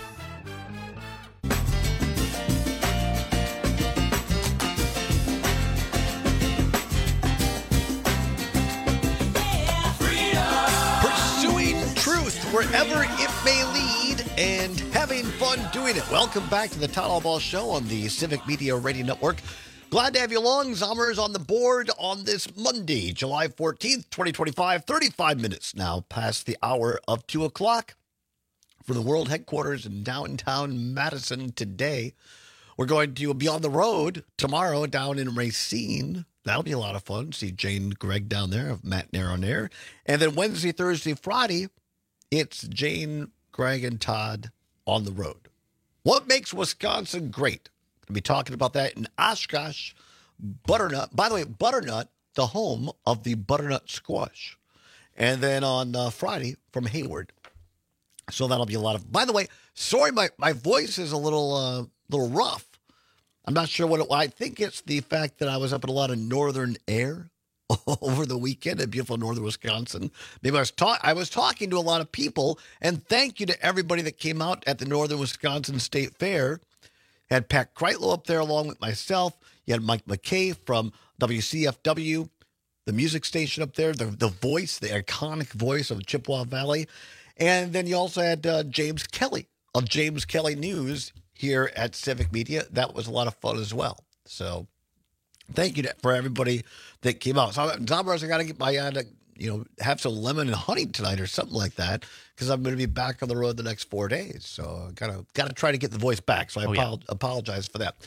Speaker 15: Wherever it may lead and having fun doing it. Welcome back to the Todd Albaugh Show on the Civic Media Radio Network. Glad to have you along. Zomer's on the board on this Monday, July 14th, 2025. 35 minutes now past the hour of 2 o'clock from the world headquarters in downtown Madison today. We're going to be on the road tomorrow down in Racine. That'll be a lot of fun. See Jane Greg down there of Matnair on Air. And then Wednesday, Thursday, Friday, it's Jane, Greg, and Todd on the road. What makes Wisconsin great? We'll be talking about that in Oshkosh. Butternut. By the way, Butternut, the home of the butternut squash. And then on Friday from Hayward. So that'll be a lot of... By the way, sorry, my voice is a little rough. I'm not sure what I think it's the fact that I was up in a lot of northern air over the weekend in beautiful northern Wisconsin. Maybe I was talking to a lot of people, and thank you to everybody that came out at the Northern Wisconsin State Fair. Had Pat Kreitlow up there along with myself. You had Mike McKay from WCFW, the music station up there, the voice, the iconic voice of Chippewa Valley. And then you also had James Kelly of James Kelly News here at Civic Media. That was a lot of fun as well. So thank you for everybody that came out. So, Zombers, I got to get my, have some lemon and honey tonight or something like that because I'm going to be back on the road the next 4 days. So, I got to try to get the voice back. So, I apologize for that.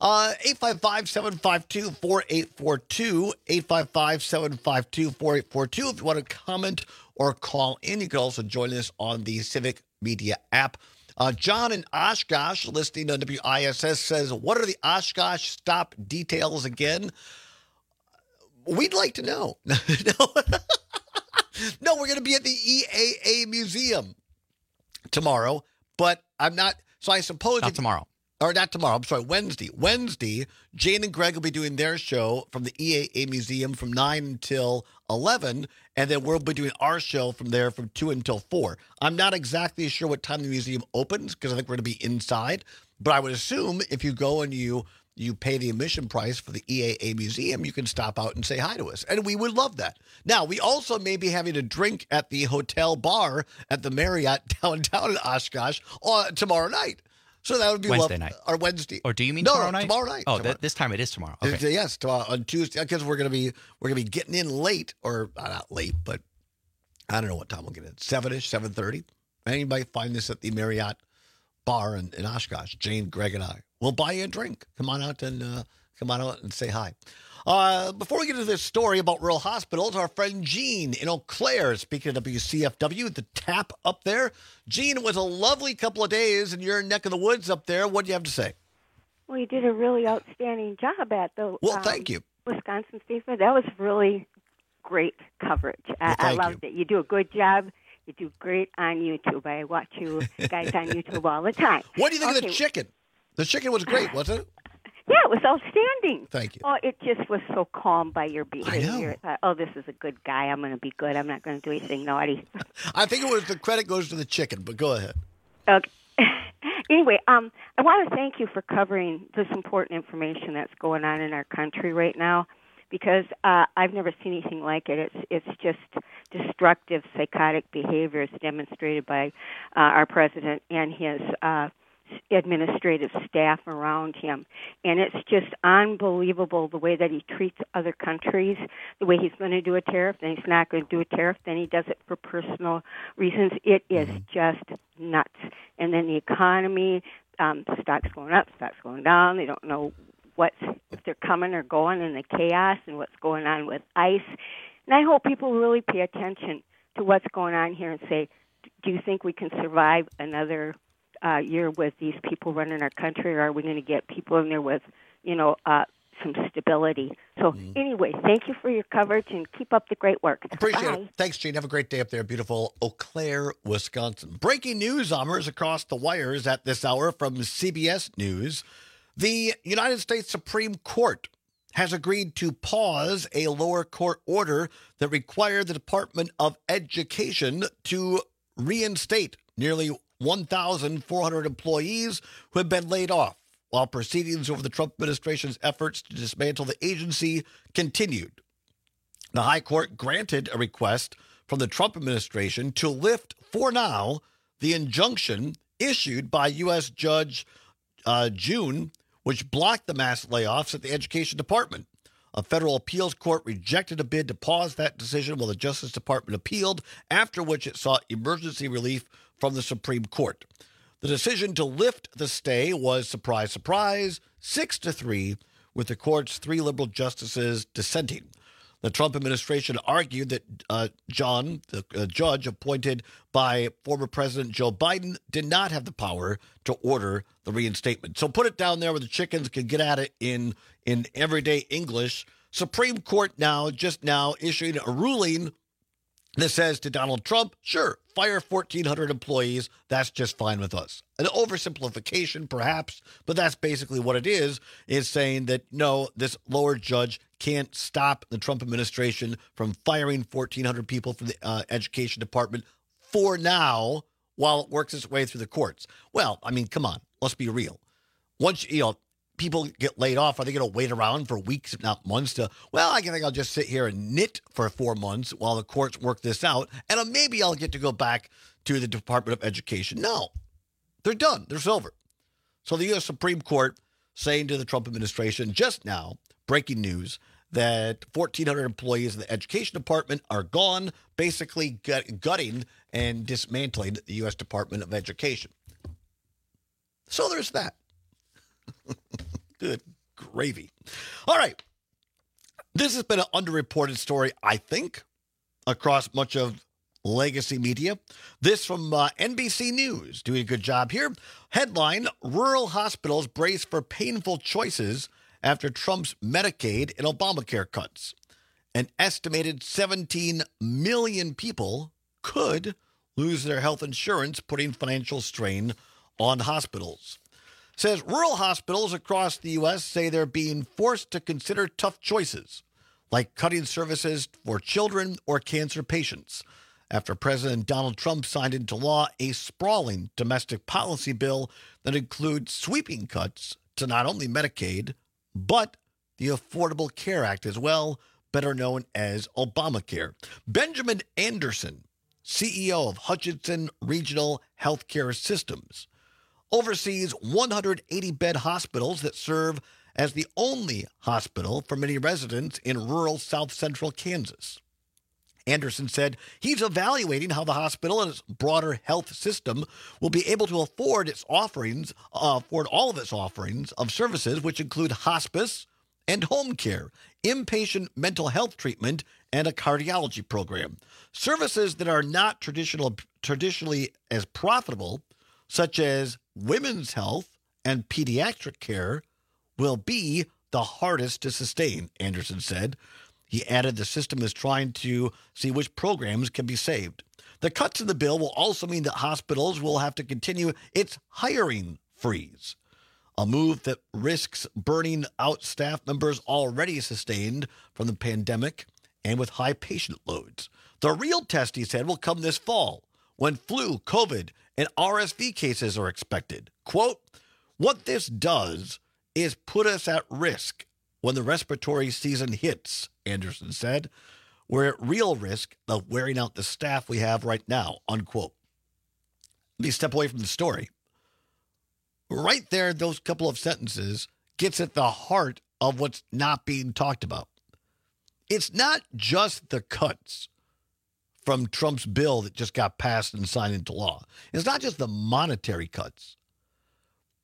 Speaker 15: 855-752-4842, 855-752-4842. If you want to comment or call in, you can also join us on the Civic Media app. John in Oshkosh, listening to WISS, says, what are the Oshkosh stop details again? We'd like to know. No, we're going to be at the EAA Museum tomorrow, but I'm not. So I suppose.
Speaker 16: Not tomorrow.
Speaker 15: Or not tomorrow. I'm sorry, Wednesday. Wednesday, Jane and Greg will be doing their show from the EAA Museum from 9 until 11, and then we'll be doing our show from there from 2 until 4. I'm not exactly sure what time the museum opens because I think we're going to be inside, but I would assume if you go and you pay the admission price for the EAA Museum, you can stop out and say hi to us, and we would love that. Now, we also may be having a drink at the hotel bar at the Marriott downtown in Oshkosh tomorrow night. So that would be
Speaker 16: Wednesday night.
Speaker 15: Or Wednesday.
Speaker 16: Or do you mean tomorrow night?
Speaker 15: Tomorrow night.
Speaker 16: Oh, this time it is tomorrow. Okay.
Speaker 15: Yes, on Tuesday, because we're gonna be getting in late, or not late, but I don't know what time we'll get in. 7-ish, 7:30. Anybody find this at the Marriott bar in Oshkosh? Jane, Greg, and I. We'll buy you a drink. Come on out and say hi. Before we get into this story about rural hospitals, our friend Gene in Eau Claire, speaking of WCFW, the tap up there. Gene, it was a lovely couple of days in your neck of the woods up there. What do you have to say?
Speaker 6: Well, you did a really outstanding job at the
Speaker 15: thank you.
Speaker 6: Wisconsin State Fair. That was really great coverage. I loved it. You do a good job. You do great on YouTube. I watch you guys on YouTube all the time.
Speaker 15: What do you think of the chicken? The chicken was great, wasn't it?
Speaker 6: Yeah, it was outstanding.
Speaker 15: Thank you.
Speaker 6: Oh, it just was so calm by your behavior.
Speaker 15: I know.
Speaker 6: Oh, this is a good guy. I'm going to be good. I'm not going to do anything naughty.
Speaker 15: I think it was the credit goes to the chicken, but go ahead.
Speaker 6: Okay. Anyway, I want to thank you for covering this important information that's going on in our country right now, because I've never seen anything like it. It's just destructive, psychotic behaviors demonstrated by our president and his administrative staff around him. And it's just unbelievable the way that he treats other countries, the way he's going to do a tariff, then he's not going to do a tariff, then he does it for personal reasons. It is just nuts. And then the economy, Stocks going up, stocks going down. They don't know if they're coming or going in the chaos and what's going on with ICE. And I hope people really pay attention to what's going on here and say, do you think we can survive another year with these people running our country, or are we going to get people in there with, some stability? So anyway, thank you for your coverage and keep up the great work.
Speaker 15: Appreciate it. Thanks, Gene. Have a great day up there, beautiful Eau Claire, Wisconsin. Breaking news, Zommers, across the wires at this hour from CBS News. The United States Supreme Court has agreed to pause a lower court order that required the Department of Education to reinstate nearly 1,400 employees who had been laid off, while proceedings over the Trump administration's efforts to dismantle the agency continued. The High Court granted a request from the Trump administration to lift, for now, the injunction issued by U.S. Judge June, which blocked the mass layoffs at the Education Department. A federal appeals court rejected a bid to pause that decision while the Justice Department appealed, after which it sought emergency relief from the Supreme Court. The decision to lift the stay was, surprise, surprise, 6-3, with the court's 3 liberal justices dissenting. The Trump administration argued that John, the judge appointed by former President Joe Biden, did not have the power to order the reinstatement. So put it down there where the chickens can get at it in everyday English. Supreme Court just now issuing a ruling that says to Donald Trump, sure, fire 1,400 employees. That's just fine with us. An oversimplification, perhaps, but that's basically what it is saying that, no, this lower judge can't stop the Trump administration from firing 1,400 people from the Education Department for now while it works its way through the courts. Well, I mean, come on, let's be real. Once, people get laid off, are they going to wait around for weeks, if not months, I think I'll just sit here and knit for 4 months while the courts work this out, and maybe I'll get to go back to the Department of Education. No, they're done. They're over. So the U.S. Supreme Court saying to the Trump administration just now, breaking news, that 1,400 employees in the Education Department are gone, basically gutting and dismantling the U.S. Department of Education. So there's that. Good gravy. All right. This has been an underreported story, I think, across much of legacy media. This from NBC News, doing a good job here. Headline, rural hospitals brace for painful choices after Trump's Medicaid and Obamacare cuts. An estimated 17 million people could lose their health insurance, putting financial strain on hospitals. Says rural hospitals across the U.S. say they're being forced to consider tough choices, like cutting services for children or cancer patients, after President Donald Trump signed into law a sprawling domestic policy bill that includes sweeping cuts to not only Medicaid, but the Affordable Care Act as well, better known as Obamacare. Benjamin Anderson, CEO of Hutchinson Regional Healthcare Systems, oversees 180-bed hospitals that serve as the only hospital for many residents in rural south-central Kansas. Anderson said he's evaluating how the hospital and its broader health system will be able to afford all of its offerings of services, which include hospice and home care, inpatient mental health treatment, and a cardiology program. Services that are not traditionally as profitable, such as women's health and pediatric care, will be the hardest to sustain, Anderson said. He added the system is trying to see which programs can be saved. The cuts in the bill will also mean that hospitals will have to continue its hiring freeze, a move that risks burning out staff members already sustained from the pandemic and with high patient loads. The real test, he said, will come this fall when flu, COVID, and RSV cases are expected. Quote, what this does is put us at risk when the respiratory season hits, Anderson said. We're at real risk of wearing out the staff we have right now, unquote. Let me step away from the story. Right there, those couple of sentences gets at the heart of what's not being talked about. It's not just the cuts from Trump's bill that just got passed and signed into law. It's not just the monetary cuts.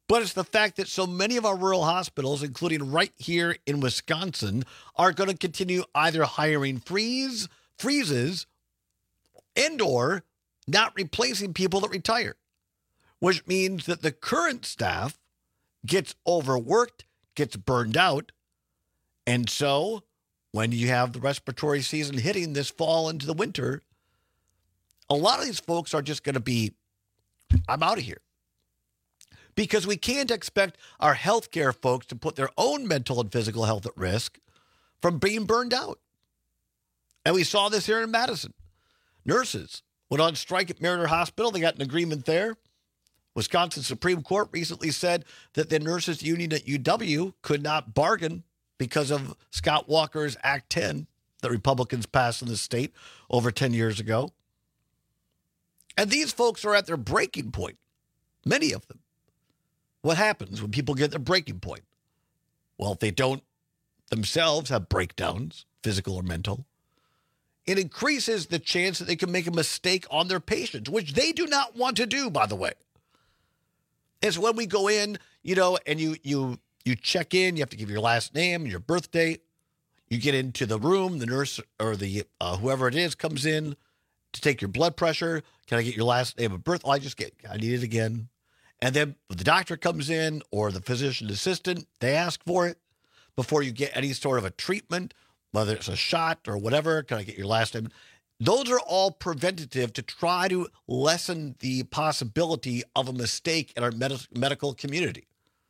Speaker 15: but it's the fact that so many of our rural hospitals, including right here in Wisconsin, are going to continue either hiring freezes and or not replacing people that retire, which means that the current staff gets overworked, gets burned out. And so when you have the respiratory season hitting this fall into the winter, a lot of these folks are just going to be, I'm out of here. Because we can't expect our healthcare folks to put their own mental and physical health at risk from being burned out. And we saw this here in Madison. Nurses went on strike at Meriter Hospital. They got an agreement there. Wisconsin Supreme Court recently said that the nurses union at UW could not bargain because of Scott Walker's Act 10 that Republicans passed in the state over 10 years ago. And these folks are at their breaking point, many of them. What happens when people get their breaking point? Well, if they don't themselves have breakdowns, physical or mental, it increases the chance that they can make a mistake on their patients, which they do not want to do, by the way. It's when we go in, and you check in, you have to give your last name and your birth date. You get into the room, the nurse or the whoever it is comes in to take your blood pressure. Can I get your last name and birth? I need it again. And then the doctor comes in or the physician assistant, they ask for it before you get any sort of a treatment, whether it's a shot or whatever. Can I get your last name? Those are all preventative to try to lessen the possibility of a mistake in our medical community.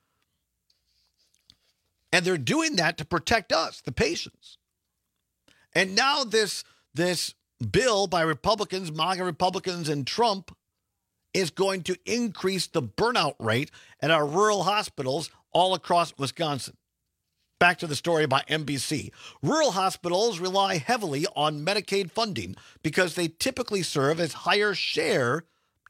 Speaker 15: And they're doing that to protect us, the patients. And now this bill by Republicans, MAGA Republicans, and Trump is going to increase the burnout rate at our rural hospitals all across Wisconsin. Back to the story by NBC. Rural hospitals rely heavily on Medicaid funding because they typically serve a higher share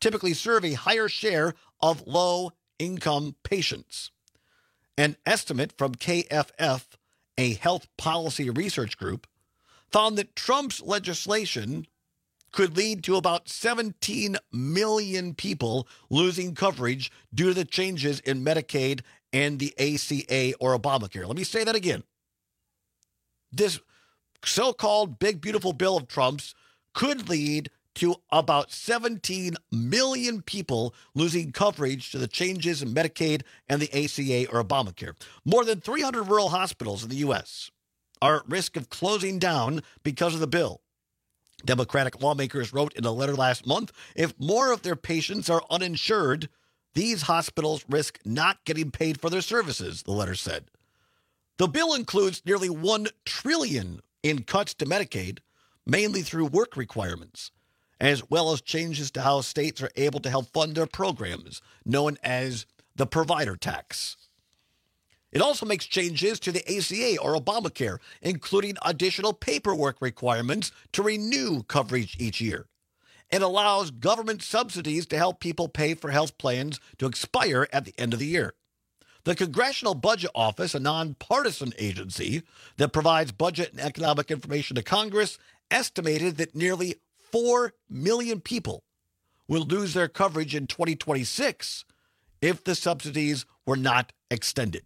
Speaker 15: of low-income patients. An estimate from KFF, a health policy research group, found that Trump's legislation could lead to about 17 million people losing coverage due to the changes in Medicaid and the ACA or Obamacare. Let me say that again. This so-called big, beautiful bill of Trump's could lead to about 17 million people losing coverage to the changes in Medicaid and the ACA or Obamacare. More than 300 rural hospitals in the U.S. are at risk of closing down because of the bill. Democratic lawmakers wrote in a letter last month, if more of their patients are uninsured, these hospitals risk not getting paid for their services, the letter said. The bill includes nearly $1 trillion in cuts to Medicaid, mainly through work requirements, as well as changes to how states are able to help fund their programs, known as the provider tax. It also makes changes to the ACA or Obamacare, including additional paperwork requirements to renew coverage each year. It allows government subsidies to help people pay for health plans to expire at the end of the year. The Congressional Budget Office, a nonpartisan agency that provides budget and economic information to Congress, estimated that nearly 4 million people will lose their coverage in 2026 if the subsidies were not extended.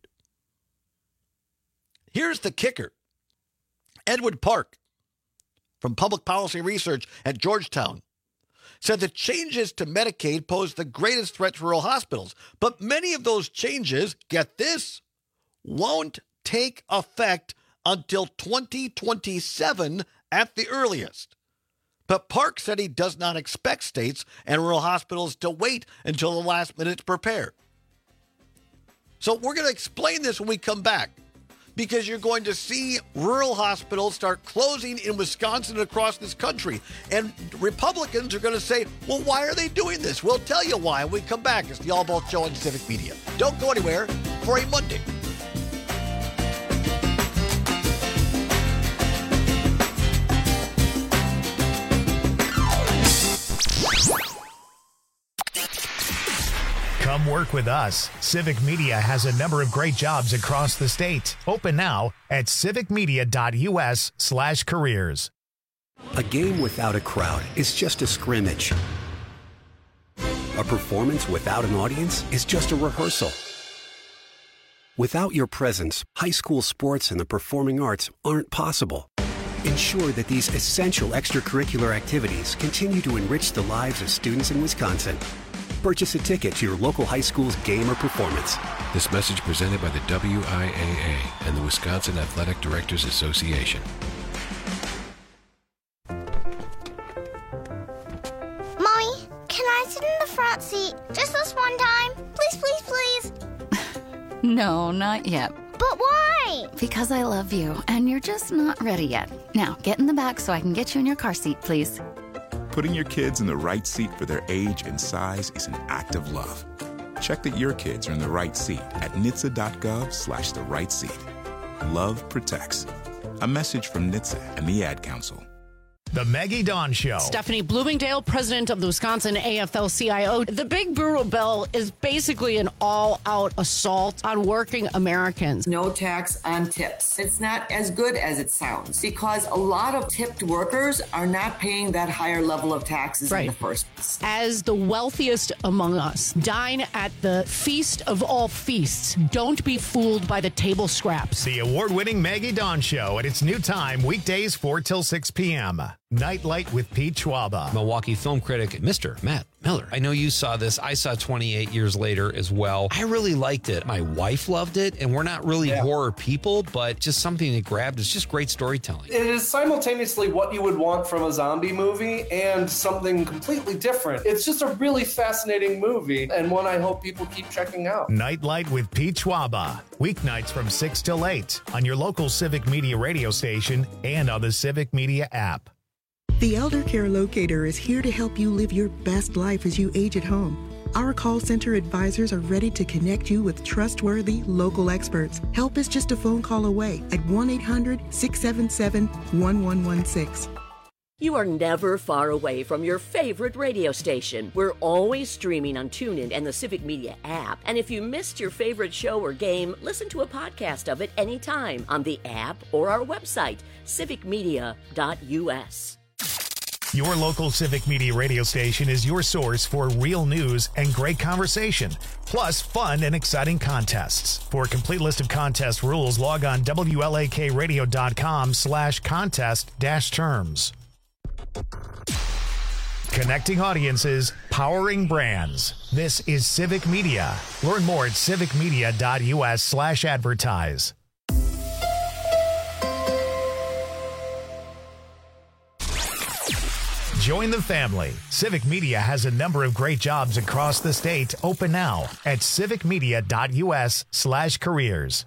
Speaker 15: Here's the kicker. Edward Park from Public Policy Research at Georgetown said the changes to Medicaid pose the greatest threat to rural hospitals. But many of those changes, get this, won't take effect until 2027 at the earliest. But Park said he does not expect states and rural hospitals to wait until the last minute to prepare. So we're going to explain this when we come back, because you're going to see rural hospitals start closing in Wisconsin and across this country. And Republicans are going to say, well, why are they doing this? We'll tell you why when we come back. It's the All Both Show on Civic Media. Don't go anywhere for a Monday.
Speaker 1: Come work with us. Civic Media has a number of great jobs across the state. Open now at civicmedia.us/careers.
Speaker 18: A game without a crowd is just a scrimmage. A performance without an audience is just a rehearsal. Without your presence, high school sports and the performing arts aren't possible. Ensure that these essential extracurricular activities continue to enrich the lives of students in Wisconsin. Purchase a ticket to your local high school's game or performance.
Speaker 7: This message presented by the WIAA and the Wisconsin Athletic Directors Association.
Speaker 23: Mommy, can I sit in the front seat just this one time? Please, please, please.
Speaker 10: No, not yet.
Speaker 23: But why?
Speaker 10: Because I love you, and you're just not ready yet. Now, get in the back so I can get you in your car seat, please.
Speaker 11: Putting your kids in the right seat for their age and size is an act of love. Check that your kids are in the right seat at NHTSA.gov/the right seat. Love protects. A message from NHTSA and the Ad Council.
Speaker 1: The Maggie Dawn Show.
Speaker 12: Stephanie Bloomingdale, president of the Wisconsin AFL-CIO. The big brutal bill is basically an all-out assault on working Americans.
Speaker 21: No tax on tips. It's not as good as it sounds because a lot of tipped workers are not paying that higher level of taxes in the first place.
Speaker 12: As the wealthiest among us, dine at the feast of all feasts. Don't be fooled by the table scraps.
Speaker 1: The award-winning Maggie Dawn Show at its new time, weekdays 4 till 6 p.m. Nightlight with Pete Schwaba.
Speaker 9: Milwaukee film critic, Mr. Matt Miller. I know you saw this. I saw 28 years later as well. I really liked it. My wife loved it, and we're not really horror people, but just something that grabbed. It's just great storytelling.
Speaker 14: It is simultaneously what you would want from a zombie movie and something completely different. It's just a really fascinating movie, and one I hope people keep checking out.
Speaker 1: Nightlight with Pete Schwaba. Weeknights from 6 till 8 on your local Civic Media radio station and on the Civic Media app.
Speaker 17: The Elder Care Locator is here to help you live your best life as you age at home. Our call center advisors are ready to connect you with trustworthy local experts. Help is just a phone call away at 1-800-677-1116.
Speaker 26: You are never far away from your favorite radio station. We're always streaming on TuneIn and the Civic Media app. And if you missed your favorite show or game, listen to a podcast of it anytime on the app or our website, civicmedia.us.
Speaker 1: Your local Civic Media radio station is your source for real news and great conversation, plus fun and exciting contests. For a complete list of contest rules, log on WLAKradio.com/contest-terms. Connecting audiences, powering brands. This is Civic Media. Learn more at civicmedia.us/advertise. Join the family. Civic Media has a number of great jobs across the state open now at civicmedia.us/careers.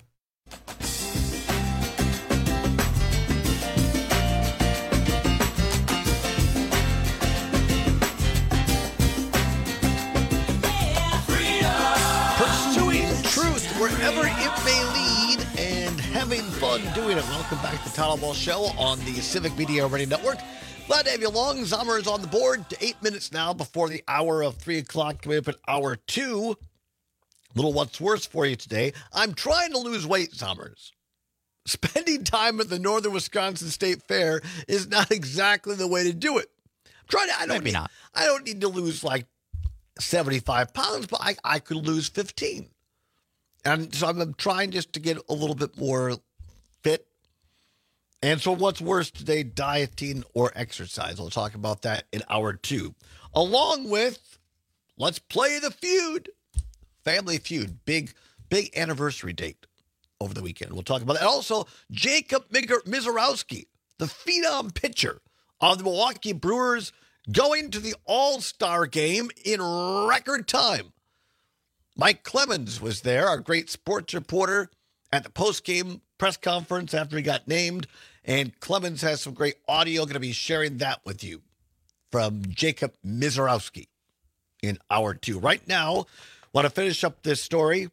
Speaker 15: Pursuing truth wherever it may lead and having fun doing it. Welcome back to the Town Hall Show on the Civic Media Radio Network. Glad to have you along. Zomer is on the board. 8 minutes now before the hour of 3 o'clock. Coming up at hour 2. Little what's worse for you today. I'm trying to lose weight, Zomers. Spending time at the Northern Wisconsin State Fair is not exactly the way to do it. I'm trying to. I don't need to lose like 75 pounds, but I could lose 15. And so I'm trying just to get a little bit more fit. And so what's worse today, dieting or exercise? We'll talk about that in hour 2. Along with, let's play the feud. Family Feud. Big anniversary date over the weekend. We'll talk about that. And also, Jacob Misiorowski, the phenom pitcher of the Milwaukee Brewers, going to the All-Star game in record time. Mike Clemens was there, our great sports reporter, at the post-game press conference after he got named. And Clemens has some great audio. Going to be sharing that with you from Jacob Misiorowski in hour 2. Right now, want to finish up this story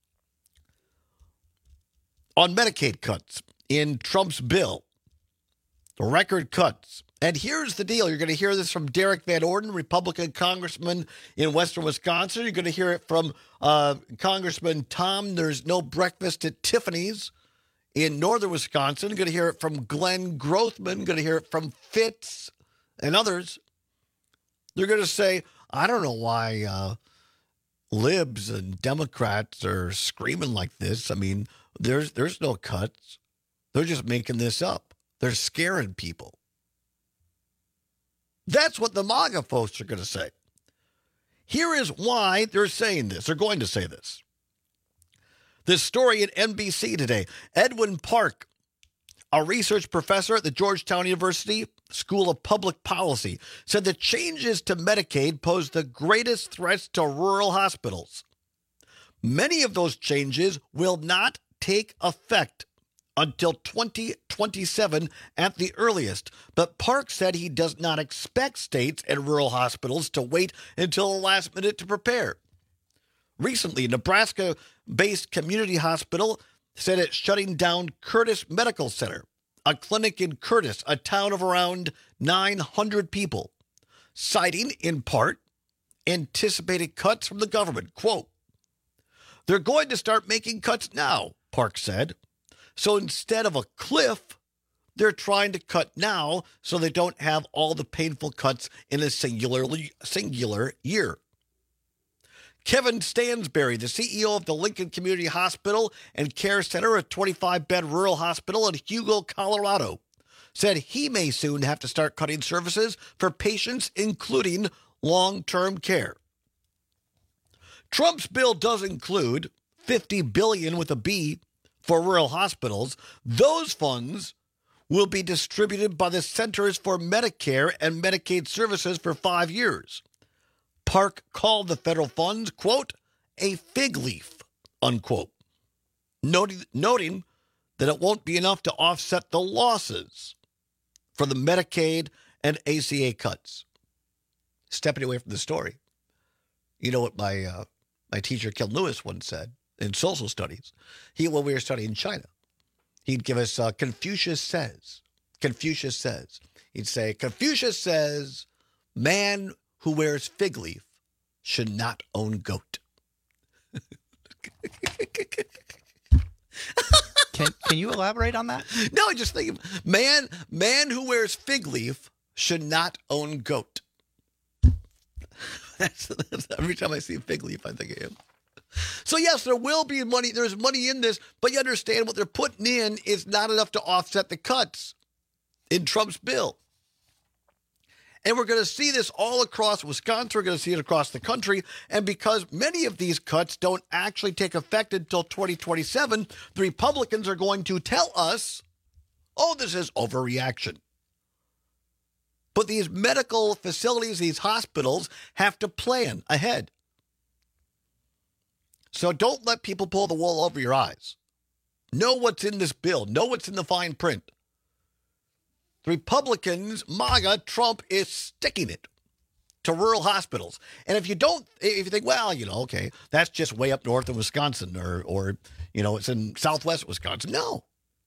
Speaker 15: on Medicaid cuts in Trump's bill. The record cuts. And here's the deal. You're going to hear this from Derek Van Orden, Republican congressman in Western Wisconsin. You're going to hear it from Congressman Tom There's No Breakfast at Tiffany's in Northern Wisconsin. You're going to hear it from Glenn Grothman. You're going to hear it from Fitz and others. They're going to say, I don't know why libs and Democrats are screaming like this, I mean, there's no cuts. They're just making this up. They're scaring people. That's what the MAGA folks are going to say. Here is why they're saying this. They're going to say this. This story at NBC today. Edwin Park, a research professor at the Georgetown University School of Public Policy, said the changes to Medicaid pose the greatest threats to rural hospitals. Many of those changes will not take effect until 2027 at the earliest. But Park said he does not expect states and rural hospitals to wait until the last minute to prepare. Recently, Nebraska-based community hospital said it's shutting down Curtis Medical Center, a clinic in Curtis, a town of around 900 people, citing, in part, anticipated cuts from the government. Quote, "They're going to start making cuts now," Park said. So instead of a cliff, they're trying to cut now so they don't have all the painful cuts in a singular year. Kevin Stansberry, the CEO of the Lincoln Community Hospital and Care Center, a 25-bed rural hospital in Hugo, Colorado, said he may soon have to start cutting services for patients, including long-term care. Trump's bill does include $50 billion with a B for rural hospitals. Those funds will be distributed by the Centers for Medicare and Medicaid Services for 5 years. Park called the federal funds, quote, a fig leaf, unquote, noting that it won't be enough to offset the losses for the Medicaid and ACA cuts. Stepping away from the story, you know what my teacher, Ken Lewis, once said in social studies. When we were studying China, he'd give us Confucius says. Confucius says. He'd say, Confucius says, man who wears fig leaf should not own goat.
Speaker 16: Can you elaborate on that?
Speaker 15: No, I just think man who wears fig leaf should not own goat. That's every time I see a fig leaf, I think of him. So yes, there will be money. There's money in this, but you understand what they're putting in is not enough to offset the cuts in Trump's bill. And we're going to see this all across Wisconsin. We're going to see it across the country. And because many of these cuts don't actually take effect until 2027, the Republicans are going to tell us, oh, this is overreaction. But these medical facilities, these hospitals, have to plan ahead. So don't let people pull the wool over your eyes. Know what's in this bill. Know what's in the fine print. The Republicans, MAGA, Trump is sticking it to rural hospitals. And if you think, well, okay, that's just way up north in Wisconsin or it's in southwest Wisconsin. No.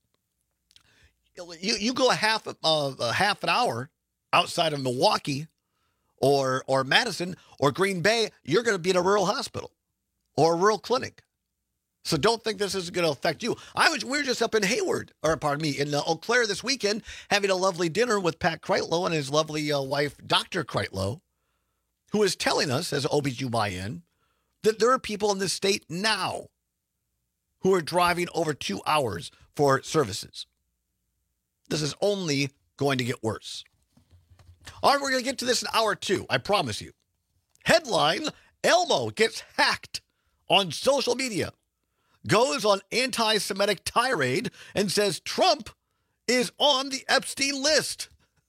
Speaker 15: You go a half an hour outside of Milwaukee or Madison or Green Bay, you're going to be in a rural hospital or a rural clinic. So don't think this is going to affect you. We were just up in in Eau Claire this weekend, having a lovely dinner with Pat Kreitlow and his lovely wife, Dr. Kreitlow, who is telling us, as OBGYN, that there are people in this state now who are driving over 2 hours for services. This is only going to get worse. All right, we're going to get to this in hour 2, I promise you. Headline, Elmo gets hacked on social media. Goes on anti-Semitic tirade and says Trump is on the Epstein list.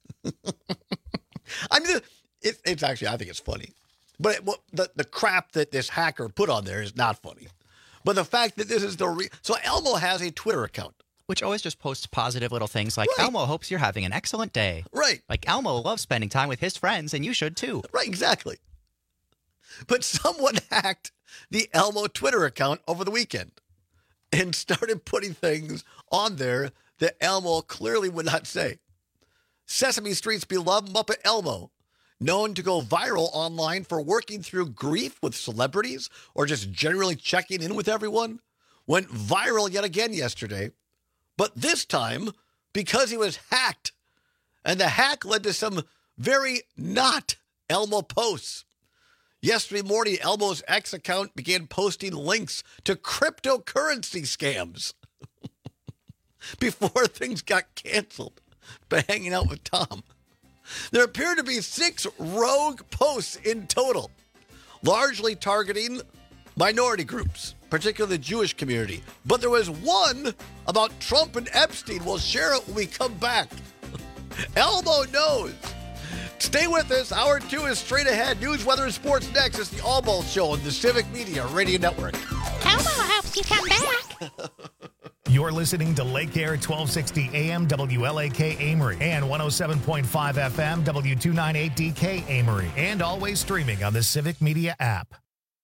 Speaker 15: I mean, it's actually, I think it's funny. But the crap that this hacker put on there is not funny. But the fact that this is so Elmo has a Twitter account.
Speaker 16: Which always just posts positive little things like, right. Elmo hopes you're having an excellent day.
Speaker 15: Right.
Speaker 16: Like, Elmo loves spending time with his friends, and you should too.
Speaker 15: Right, exactly. But someone hacked the Elmo Twitter account over the weekend and started putting things on there that Elmo clearly would not say. Sesame Street's beloved Muppet Elmo, known to go viral online for working through grief with celebrities or just generally checking in with everyone, went viral yet again yesterday. But this time, because he was hacked, and the hack led to some very not Elmo posts. Yesterday morning, Elmo's X account began posting links to cryptocurrency scams before things got canceled by hanging out with Tom. There appear to be 6 rogue posts in total, largely targeting minority groups, particularly the Jewish community. But there was one about Trump and Epstein. We'll share it when we come back. Elmo knows. Stay with us. Hour 2 is straight ahead. News, weather, and sports next. It's the Allball Show on the Civic Media Radio Network.
Speaker 23: Elmo helps you come back.
Speaker 1: You're listening to Lake Air 1260 AM WLAK Amory and 107.5 FM W298DK Amory, and always streaming on the Civic Media app.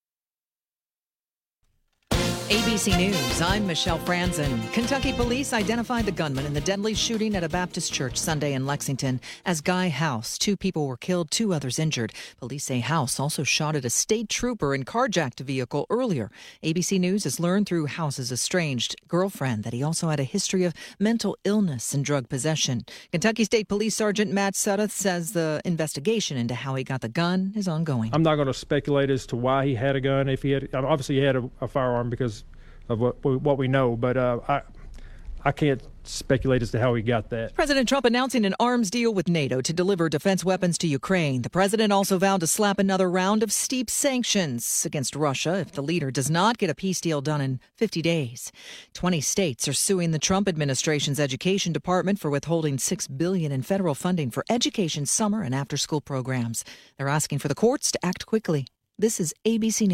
Speaker 3: ABC News, I'm Michelle Franzen. Kentucky police identified the gunman in the deadly shooting at a Baptist church Sunday in Lexington as Guy House. 2 people were killed, 2 others injured. Police say House also shot at a state trooper and carjacked a vehicle earlier. ABC News has learned through House's estranged girlfriend that he also had a history of mental illness and drug possession. Kentucky State Police Sergeant Matt Sudduth says the investigation into how he got the gun is ongoing.
Speaker 4: I'm not going to speculate as to why he had a gun. If he had, obviously he had a firearm because of what we know, but I can't speculate as to how he got that.
Speaker 3: President Trump announcing an arms deal with NATO to deliver defense weapons to Ukraine. The president also vowed to slap another round of steep sanctions against Russia if the leader does not get a peace deal done in 50 days. 20 states are suing the Trump administration's education department for withholding $6 billion in federal funding for education summer and after-school programs. They're asking for the courts to act quickly. This is ABC News.